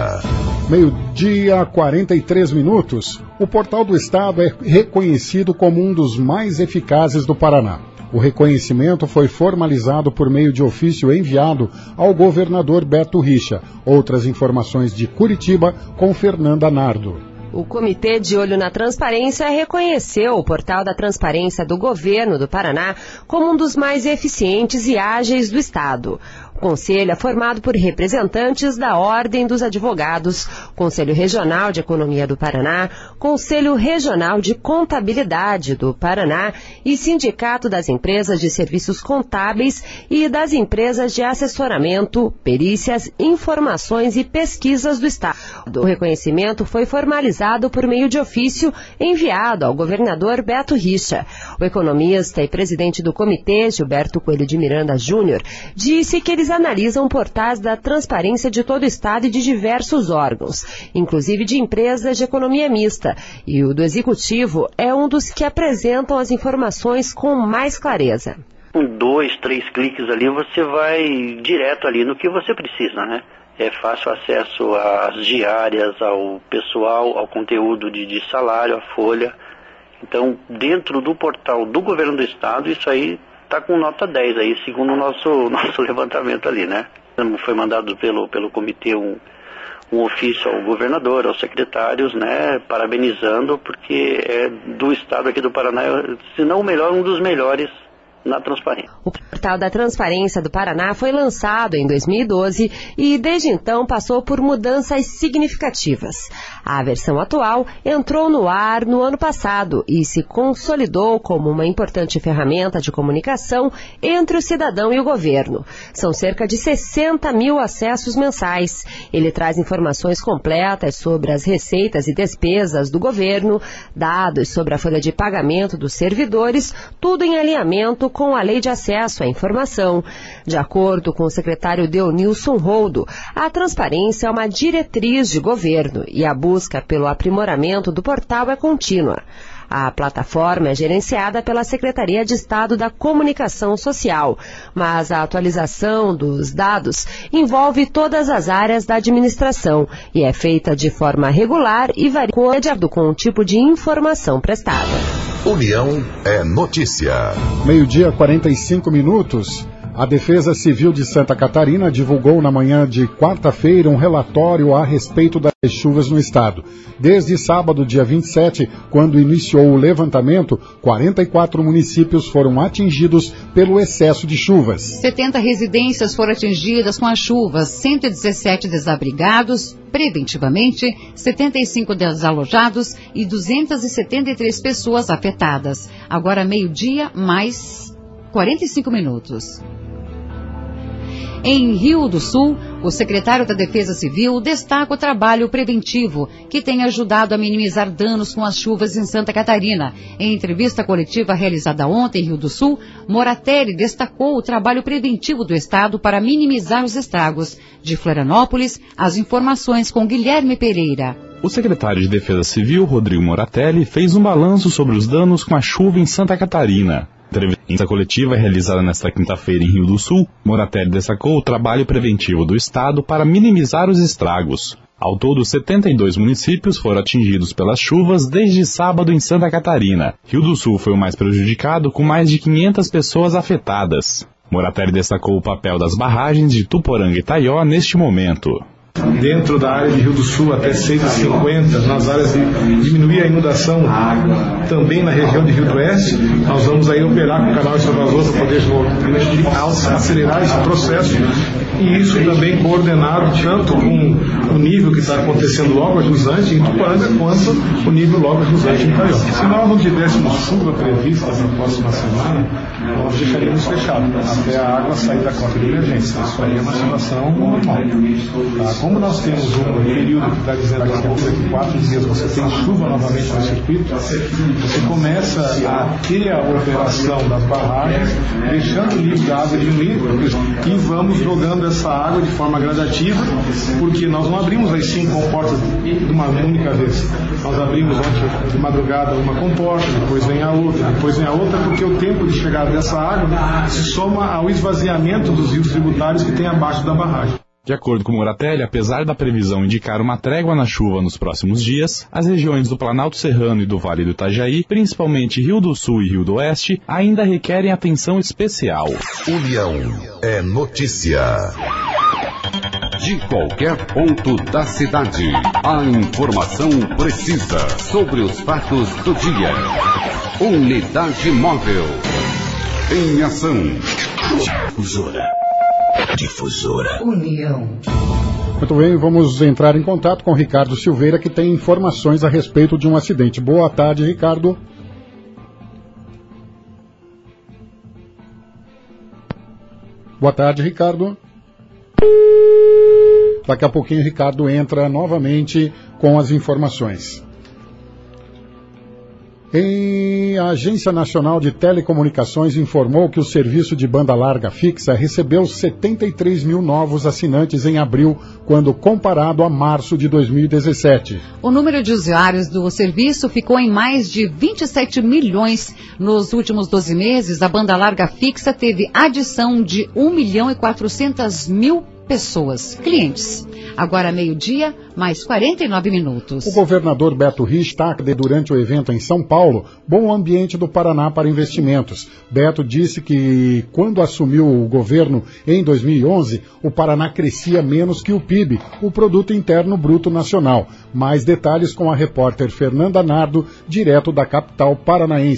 12:43. O Portal do Estado é reconhecido como um dos mais eficazes do Paraná. O reconhecimento foi formalizado por meio de ofício enviado ao governador Beto Richa. Outras informações de Curitiba com Fernanda Nardo. O Comitê de Olho na Transparência reconheceu o Portal da Transparência do Governo do Paraná como um dos mais eficientes e ágeis do Estado. O Conselho é formado por representantes da Ordem dos Advogados, Conselho Regional de Economia do Paraná, Conselho Regional de Contabilidade do Paraná e Sindicato das Empresas de Serviços Contábeis e das Empresas de Assessoramento, Perícias, Informações e Pesquisas do Estado. O reconhecimento foi formalizado por meio de ofício enviado ao governador Beto Richa. O economista e presidente do comitê, Gilberto Coelho de Miranda Júnior, disse que eles analisam portais da transparência de todo o Estado e de diversos órgãos, inclusive de empresas de economia mista, e o do Executivo é um dos que apresentam as informações com mais clareza. Com 2, 3 cliques ali, você vai direto ali no que você precisa, né? É fácil acesso às diárias, ao pessoal, ao conteúdo de salário, à folha. Então, dentro do portal do Governo do Estado, isso aí está com nota 10 aí, segundo o nosso levantamento ali, né? Foi mandado pelo comitê um ofício ao governador, aos secretários, né? Parabenizando, porque é do Estado aqui do Paraná, se não o melhor, um dos melhores na transparência. O Portal da Transparência do Paraná foi lançado em 2012 e desde então passou por mudanças significativas. A versão atual entrou no ar no ano passado e se consolidou como uma importante ferramenta de comunicação entre o cidadão e o governo. São cerca de 60 mil acessos mensais. Ele traz informações completas sobre as receitas e despesas do governo, dados sobre a folha de pagamento dos servidores, tudo em alinhamento com a Lei de Acesso à Informação. De acordo com o secretário Deonilson Roldo, a transparência é uma diretriz de governo e a busca pelo aprimoramento do portal é contínua. A plataforma é gerenciada pela Secretaria de Estado da Comunicação Social, mas a atualização dos dados envolve todas as áreas da administração e é feita de forma regular e varia de acordo com o tipo de informação prestada. União é notícia. 12:45. A Defesa Civil de Santa Catarina divulgou na manhã de quarta-feira um relatório a respeito das chuvas no estado. Desde sábado, dia 27, quando iniciou o levantamento, 44 municípios foram atingidos pelo excesso de chuvas. 70 residências foram atingidas com as chuvas, 117 desabrigados preventivamente, 75 desalojados e 273 pessoas afetadas. Agora meio-dia, mais 45 minutos. Em Rio do Sul, o secretário da Defesa Civil destaca o trabalho preventivo que tem ajudado a minimizar danos com as chuvas em Santa Catarina. Em entrevista coletiva realizada ontem em Rio do Sul, Moratelli destacou o trabalho preventivo do Estado para minimizar os estragos. De Florianópolis, as informações com Guilherme Pereira. O secretário de Defesa Civil, Rodrigo Moratelli, fez um balanço sobre os danos com a chuva em Santa Catarina. Em entrevista coletiva realizada nesta quinta-feira em Rio do Sul, Moratelli destacou o trabalho preventivo do Estado para minimizar os estragos. Ao todo, 72 municípios foram atingidos pelas chuvas desde sábado em Santa Catarina. Rio do Sul foi o mais prejudicado, com mais de 500 pessoas afetadas. Moratelli destacou o papel das barragens de Tuporanga e Taió neste momento. Dentro da área de Rio do Sul até 6h50, nas áreas de diminuir a inundação também na região de Rio do Oeste, nós vamos aí operar com o canal extravasor para poder acelerar esse processo, e isso também coordenado tanto com o nível que está acontecendo logo a jusante em Tuporanga quanto o nível logo a jusante em Taió. Se nós não tivéssemos chuva prevista na próxima semana, nós deixaríamos fechado até a água sair da cota de emergência. Isso aí é uma situação normal. Como nós temos um período que está dizendo que daqui 4 dias você tem chuva novamente no circuito, você começa a ter a operação das barragens, deixando o nível da água diminuir, e vamos jogando essa água de forma gradativa, porque nós não abrimos as 5 comportas de uma única vez. Nós abrimos ontem de madrugada uma comporta, depois vem a outra, porque o tempo de chegada dessa água se soma ao esvaziamento dos rios tributários que tem abaixo da barragem. De acordo com Moratelli, apesar da previsão indicar uma trégua na chuva nos próximos dias, as regiões do Planalto Serrano e do Vale do Itajaí, principalmente Rio do Sul e Rio do Oeste, ainda requerem atenção especial. União é notícia. De qualquer ponto da cidade, a informação precisa sobre os fatos do dia. Unidade Móvel. Em ação. Difusora. União. Muito bem, vamos entrar em contato com Ricardo Silveira, que tem informações a respeito de um acidente. Boa tarde, Ricardo. Boa tarde, Ricardo. Daqui a pouquinho, Ricardo entra novamente com as informações. A Agência Nacional de Telecomunicações informou que o serviço de banda larga fixa recebeu 73 mil novos assinantes em abril, quando comparado a março de 2017. O número de usuários do serviço ficou em mais de 27 milhões. Nos últimos 12 meses, a banda larga fixa teve adição de 1.400.000 pessoas, clientes. Agora meio-dia, mais 49 minutos. O governador Beto Richa destaca durante o evento em São Paulo, bom ambiente do Paraná para investimentos. Beto disse que quando assumiu o governo em 2011, o Paraná crescia menos que o PIB, o Produto Interno Bruto Nacional. Mais detalhes com a repórter Fernanda Nardo, direto da capital paranaense.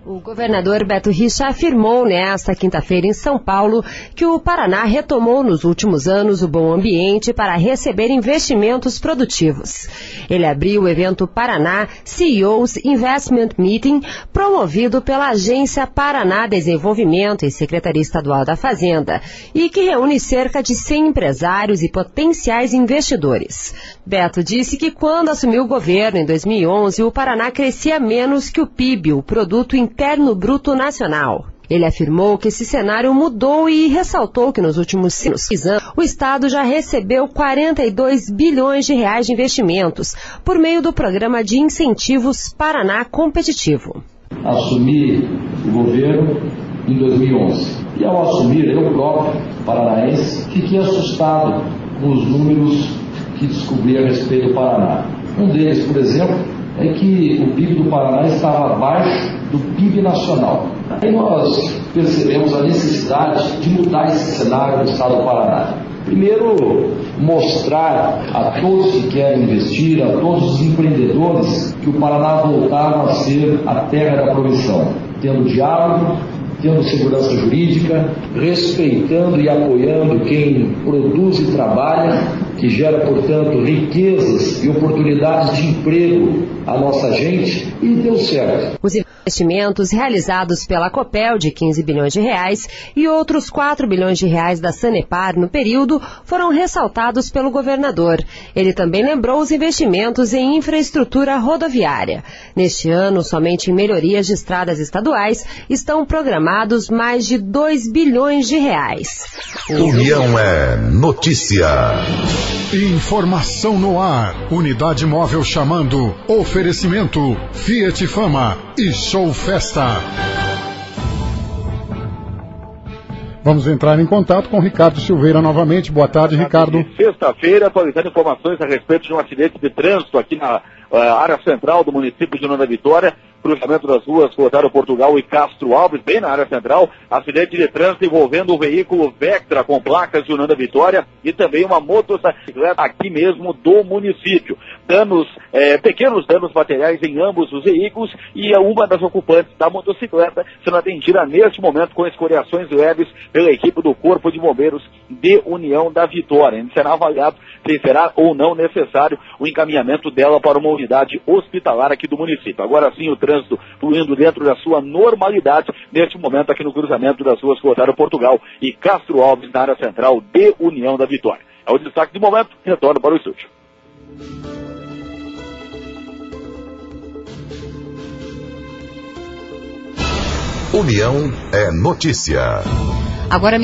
O governador Beto Richa afirmou nesta quinta-feira em São Paulo que o Paraná retomou nos últimos anos o bom ambiente para receber investimentos produtivos. Ele abriu o evento Paraná CEOs Investment Meeting, promovido pela Agência Paraná Desenvolvimento e Secretaria Estadual da Fazenda, e que reúne cerca de 100 empresários e potenciais investidores. Beto disse que quando assumiu o governo em 2011, o Paraná crescia menos que o PIB, o Produto Interno Bruto Nacional. Ele afirmou que esse cenário mudou e ressaltou que nos últimos 6 anos o Estado já recebeu 42 bilhões de reais de investimentos por meio do Programa de Incentivos Paraná Competitivo. Assumi o governo em 2011 e ao assumir eu próprio, paranaense, fiquei assustado com os números que descobri a respeito do Paraná. Um deles, por exemplo, é que o PIB do Paraná estava abaixo do PIB nacional. Aí nós percebemos a necessidade de mudar esse cenário no estado do Paraná. Primeiro, mostrar a todos que querem investir, a todos os empreendedores, que o Paraná voltava a ser a terra da promissão, tendo diálogo, tendo segurança jurídica, respeitando e apoiando quem produz e trabalha, que gera, portanto, riquezas e oportunidades de emprego à nossa gente, e deu certo. Os investimentos realizados pela Copel de 15 bilhões de reais e outros 4 bilhões de reais da Sanepar no período foram ressaltados pelo governador. Ele também lembrou os investimentos em infraestrutura rodoviária. Neste ano, somente em melhorias de estradas estaduais, estão programados mais de 2 bilhões de reais. União é notícia. Informação no ar. Unidade móvel chamando. Oferecimento Fiat Fama e Show Festa. Vamos entrar em contato com Ricardo Silveira novamente. Boa tarde, Ricardo. Sexta-feira, atualizando informações a respeito de um acidente de trânsito aqui na área central do município de União da Vitória, cruzamento das ruas Rodário Portugal e Castro Alves, bem na área central, acidente de trânsito envolvendo o veículo Vectra com placas de União da Vitória e também uma motocicleta aqui mesmo do município. Danos, pequenos danos materiais em ambos os veículos e uma das ocupantes da motocicleta sendo atendida neste momento com escoriações leves pela equipe do Corpo de Bombeiros de União da Vitória. Será avaliado se será ou não necessário o encaminhamento dela para uma unidade hospitalar aqui do município. Agora sim, o trânsito fluindo dentro da sua normalidade neste momento aqui no cruzamento das ruas Rodário Portugal e Castro Alves na área central de União da Vitória. É o destaque de momento, retorno para o estúdio. União é notícia. Agora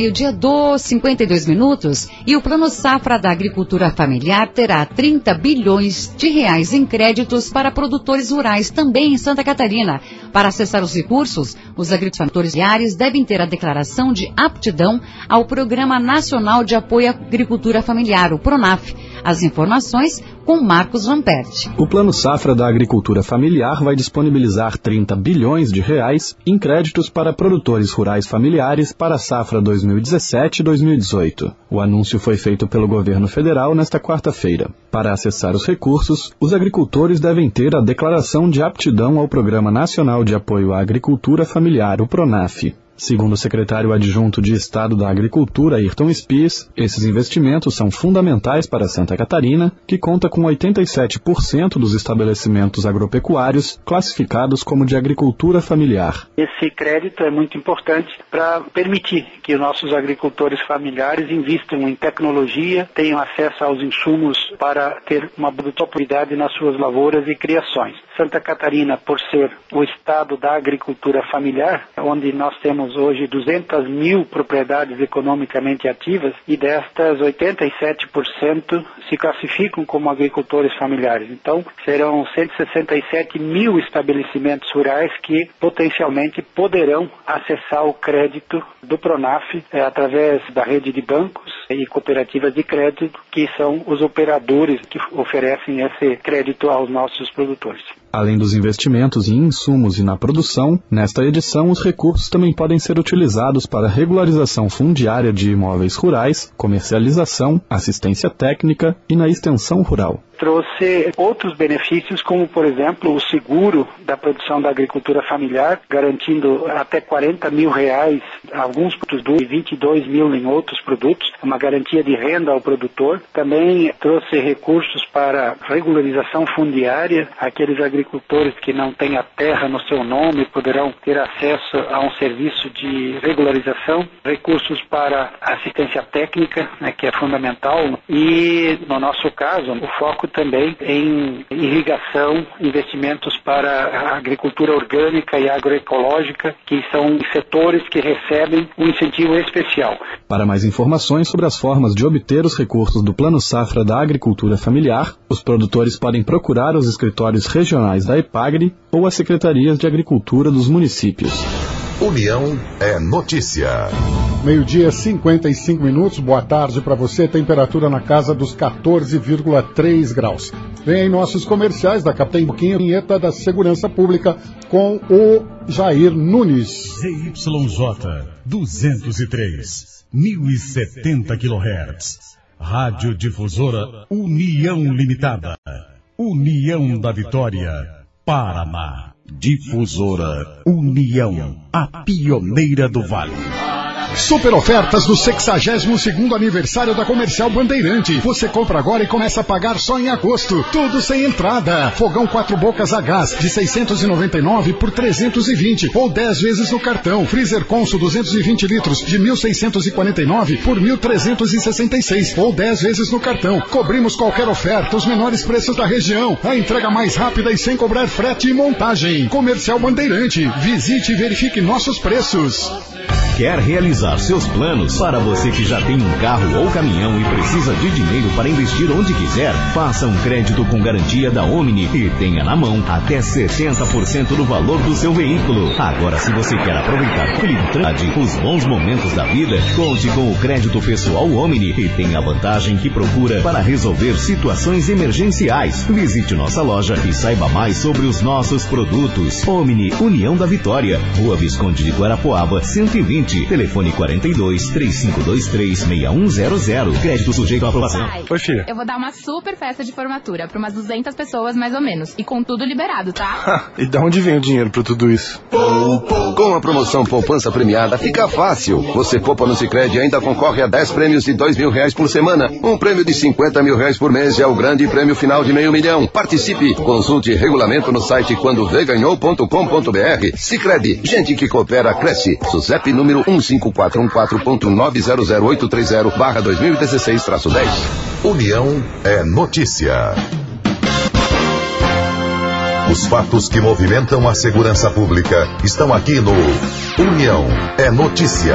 12h52 e o Plano Safra da Agricultura Familiar terá 30 bilhões de reais em créditos para produtores rurais também em Santa Catarina. Para acessar os recursos, os agricultores familiares devem ter a declaração de aptidão ao Programa Nacional de Apoio à Agricultura Familiar, o PRONAF. As informações com Marcos Lamperti. O Plano Safra da Agricultura Familiar vai disponibilizar 30 bilhões de reais em créditos para produtores rurais familiares para a safra 2017-2018. O anúncio foi feito pelo governo federal nesta quarta-feira. Para acessar os recursos, os agricultores devem ter a declaração de aptidão ao Programa Nacional de Apoio à Agricultura Familiar, o PRONAF. Segundo o secretário adjunto de Estado da Agricultura, Ayrton Spies, esses investimentos são fundamentais para Santa Catarina, que conta com 87% dos estabelecimentos agropecuários classificados como de agricultura familiar. Esse crédito é muito importante para permitir que nossos agricultores familiares invistam em tecnologia, tenham acesso aos insumos para ter uma produtividade nas suas lavouras e criações. Santa Catarina, por ser o estado da agricultura familiar, onde nós temos hoje 200 mil propriedades economicamente ativas e destas 87% se classificam como agricultores familiares. Então, serão 167 mil estabelecimentos rurais que potencialmente poderão acessar o crédito do PRONAF através da rede de bancos e cooperativas de crédito, que são os operadores que oferecem esse crédito aos nossos produtores. Além dos investimentos em insumos e na produção, nesta edição os recursos também podem ser utilizados para regularização fundiária de imóveis rurais, comercialização, assistência técnica e na extensão rural. Trouxe outros benefícios, como, por exemplo, o seguro da produção da agricultura familiar, garantindo até R$40 mil, alguns produtos, e 22 mil em outros produtos, uma garantia de renda ao produtor. Também trouxe recursos para regularização fundiária, aqueles agricultores que não têm a terra no seu nome poderão ter acesso a um serviço de regularização, recursos para assistência técnica, né, que é fundamental, e, no nosso caso, o foco também em irrigação, investimentos para a agricultura orgânica e agroecológica, que são setores que recebem um incentivo especial. Para mais informações sobre as formas de obter os recursos do Plano Safra da Agricultura Familiar, os produtores podem procurar os escritórios regionais da EPAGRE ou as secretarias de agricultura dos municípios. União é notícia. 12:55. Boa tarde para você. Temperatura na casa dos 14,3 graus. Vem aí nossos comerciais. Daqui a pouquinho, vinheta da Segurança Pública com o Jair Nunes. ZYJ 203, 1070 kHz. Rádio Difusora União Limitada. União da Vitória, Paraná. Difusora União, a pioneira do Vale. Super ofertas do 62º aniversário da Comercial Bandeirante. Você compra agora e começa a pagar só em agosto. Tudo sem entrada. Fogão 4 bocas a gás de 699 por 320 ou 10 vezes no cartão. Freezer Consul 220 litros de 1.649 por 1.366 ou 10 vezes no cartão. Cobrimos qualquer oferta, os menores preços da região. A entrega mais rápida e sem cobrar frete e montagem. Comercial Bandeirante. Visite e verifique nossos preços. Quer realizar seus planos? Para você que já tem um carro ou caminhão e precisa de dinheiro para investir onde quiser, faça um crédito com garantia da Omni e tenha na mão até 70% do valor do seu veículo. Agora, se você quer aproveitar os bons momentos da vida, conte com o crédito pessoal Omni e tenha a vantagem que procura para resolver situações emergenciais. Visite nossa loja e saiba mais sobre os nossos produtos. Omni, União da Vitória, Rua Visconde de Guarapuava, 120. Telefone 42-3523-6100. Crédito sujeito à aprovação. Oi, filha. Eu vou dar uma super festa de formatura para umas 200 pessoas, mais ou menos. E com tudo liberado, tá? E de onde vem o dinheiro para tudo isso? Com a promoção Poupança Premiada, fica fácil. Você poupa no Sicredi e ainda concorre a 10 prêmios de R$2.000 por semana. Um prêmio de R$50 mil por mês é o grande prêmio final de R$500 mil. Participe. Consulte regulamento no site quandoveganhou.com.br. Sicredi. Gente que coopera, cresce. SUSEP número 15414.900830/2016-10. União é notícia. Os fatos que movimentam a segurança pública estão aqui no União é notícia.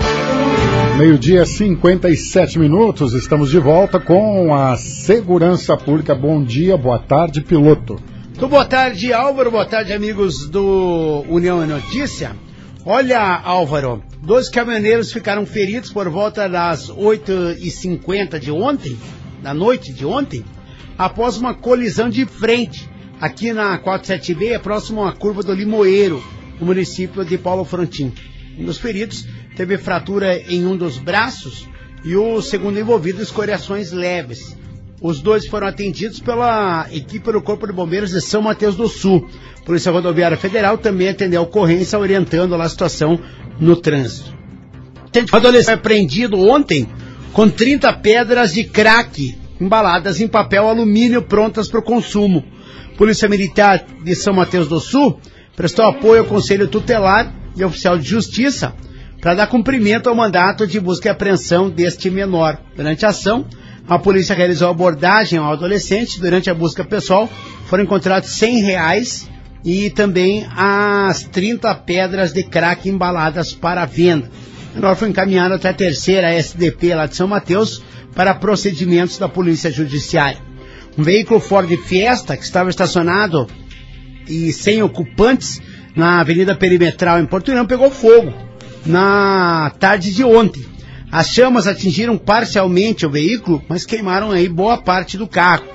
12:57. Estamos de volta com a Segurança Pública. Bom dia, boa tarde, piloto. Então, boa tarde, Álvaro. Boa tarde, amigos do União é Notícia. Olha, Álvaro, 2 caminhoneiros ficaram feridos por volta das 8h50 de ontem, da noite de ontem, após uma colisão de frente aqui na 476, próximo à curva do Limoeiro, no município de Paulo Frontin. Um dos feridos teve fratura em um dos braços e o segundo envolvido escoriações leves. Os dois foram atendidos pela equipe do Corpo de Bombeiros de São Mateus do Sul. Polícia Rodoviária Federal também atendeu a ocorrência, orientando lá a situação no trânsito. O adolescente foi apreendido ontem com 30 pedras de crack embaladas em papel alumínio prontas para o consumo. Polícia Militar de São Mateus do Sul prestou apoio ao Conselho Tutelar e Oficial de Justiça para dar cumprimento ao mandato de busca e apreensão deste menor. Durante a ação, a polícia realizou abordagem ao adolescente. Durante a busca pessoal, foram encontrados R$100 e também as 30 pedras de crack embaladas para venda. O menor foi encaminhado até a 3ª SDP lá de São Mateus para procedimentos da Polícia Judiciária. Um veículo Ford Fiesta, que estava estacionado e sem ocupantes na Avenida Perimetral, em Porto Irão, pegou fogo na tarde de ontem. As chamas atingiram parcialmente o veículo, mas queimaram aí boa parte do carro.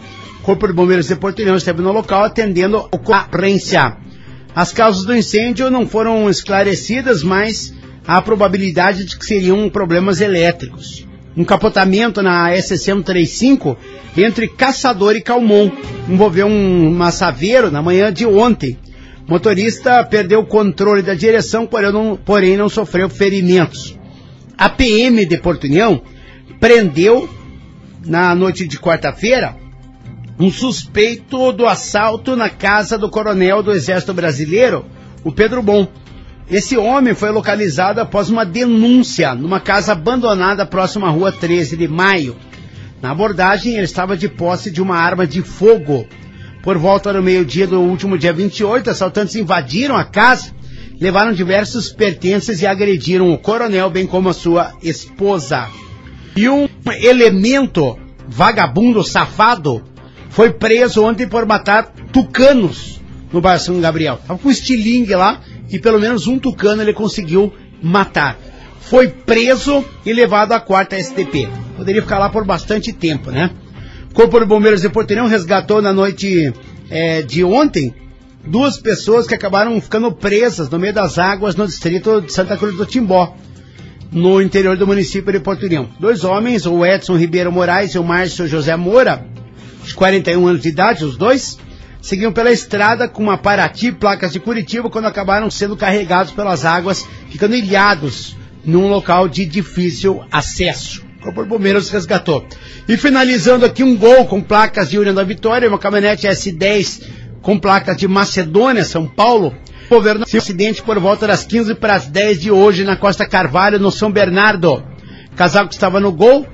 Corpo de Bombeiros de Porto União esteve no local atendendo a ocorrência. As causas do incêndio não foram esclarecidas, mas há a probabilidade de que seriam problemas elétricos. Um capotamento na SC-135 entre Caçador e Calmon envolveu um massaveiro na manhã de ontem. O motorista perdeu o controle da direção, porém não sofreu ferimentos. A PM de Porto União prendeu, na noite de quarta-feira, um suspeito do assalto na casa do coronel do Exército Brasileiro, o Pedro Bom. Esse homem foi localizado após uma denúncia numa casa abandonada próxima à rua 13 de Maio. Na abordagem, ele estava de posse de uma arma de fogo. Por volta do meio-dia do último dia 28, assaltantes invadiram a casa, levaram diversos pertences e agrediram o coronel, bem como a sua esposa. E um elemento vagabundo, safado, foi preso ontem por matar tucanos no bairro São Gabriel. Estava com estilingue lá e pelo menos um tucano ele conseguiu matar. Foi preso e levado à 4ª SDP. Poderia ficar lá por bastante tempo, né? O Corpo de Bombeiros de Porto União resgatou na noite de ontem 2 pessoas que acabaram ficando presas no meio das águas no distrito de Santa Cruz do Timbó, no interior do município de Porto União. 2 homens, o Edson Ribeiro Moraes e o Márcio José Moura, de 41 anos de idade, os 2, seguiam pela estrada com uma Paraty, placas de Curitiba, quando acabaram sendo carregados pelas águas, ficando ilhados num local de difícil acesso. O Corpo de Bombeiros resgatou. E finalizando aqui, um Gol com placas de União da Vitória, uma caminhonete S10 com placas de Macedônia, São Paulo. O governo teve um acidente por volta das 15 para as 10 de hoje na Costa Carvalho, no São Bernardo. O casal que estava no Gol,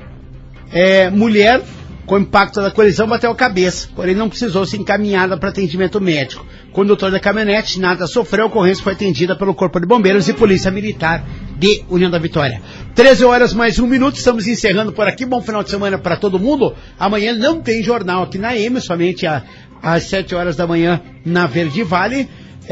mulher, com o impacto da colisão, bateu a cabeça, porém não precisou ser encaminhada para atendimento médico. O condutor da caminhonete nada sofreu, a ocorrência foi atendida pelo Corpo de Bombeiros e Polícia Militar de União da Vitória. 13 horas mais 1 minuto, estamos encerrando por aqui. Bom final de semana para todo mundo. Amanhã não tem jornal aqui na AM, somente às 7 horas da manhã na Verde Vale.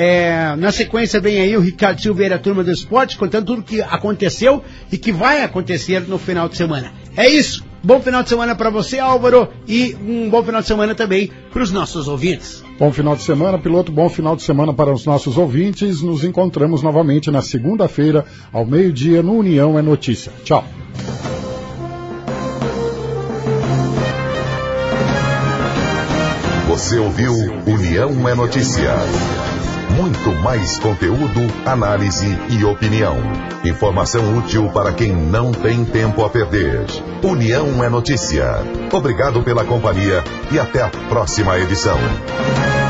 Na sequência vem aí o Ricardo Silveira, a turma do esporte, contando tudo que aconteceu e que vai acontecer no final de semana. É isso. Bom final de semana para você, Álvaro, e um bom final de semana também para os nossos ouvintes. Bom final de semana, piloto, bom final de semana para os nossos ouvintes. Nos encontramos novamente na segunda-feira, ao meio-dia, no União é Notícia. Tchau. Você ouviu União é Notícia. Muito mais conteúdo, análise e opinião. Informação útil para quem não tem tempo a perder. União é Notícia. Obrigado pela companhia e até a próxima edição.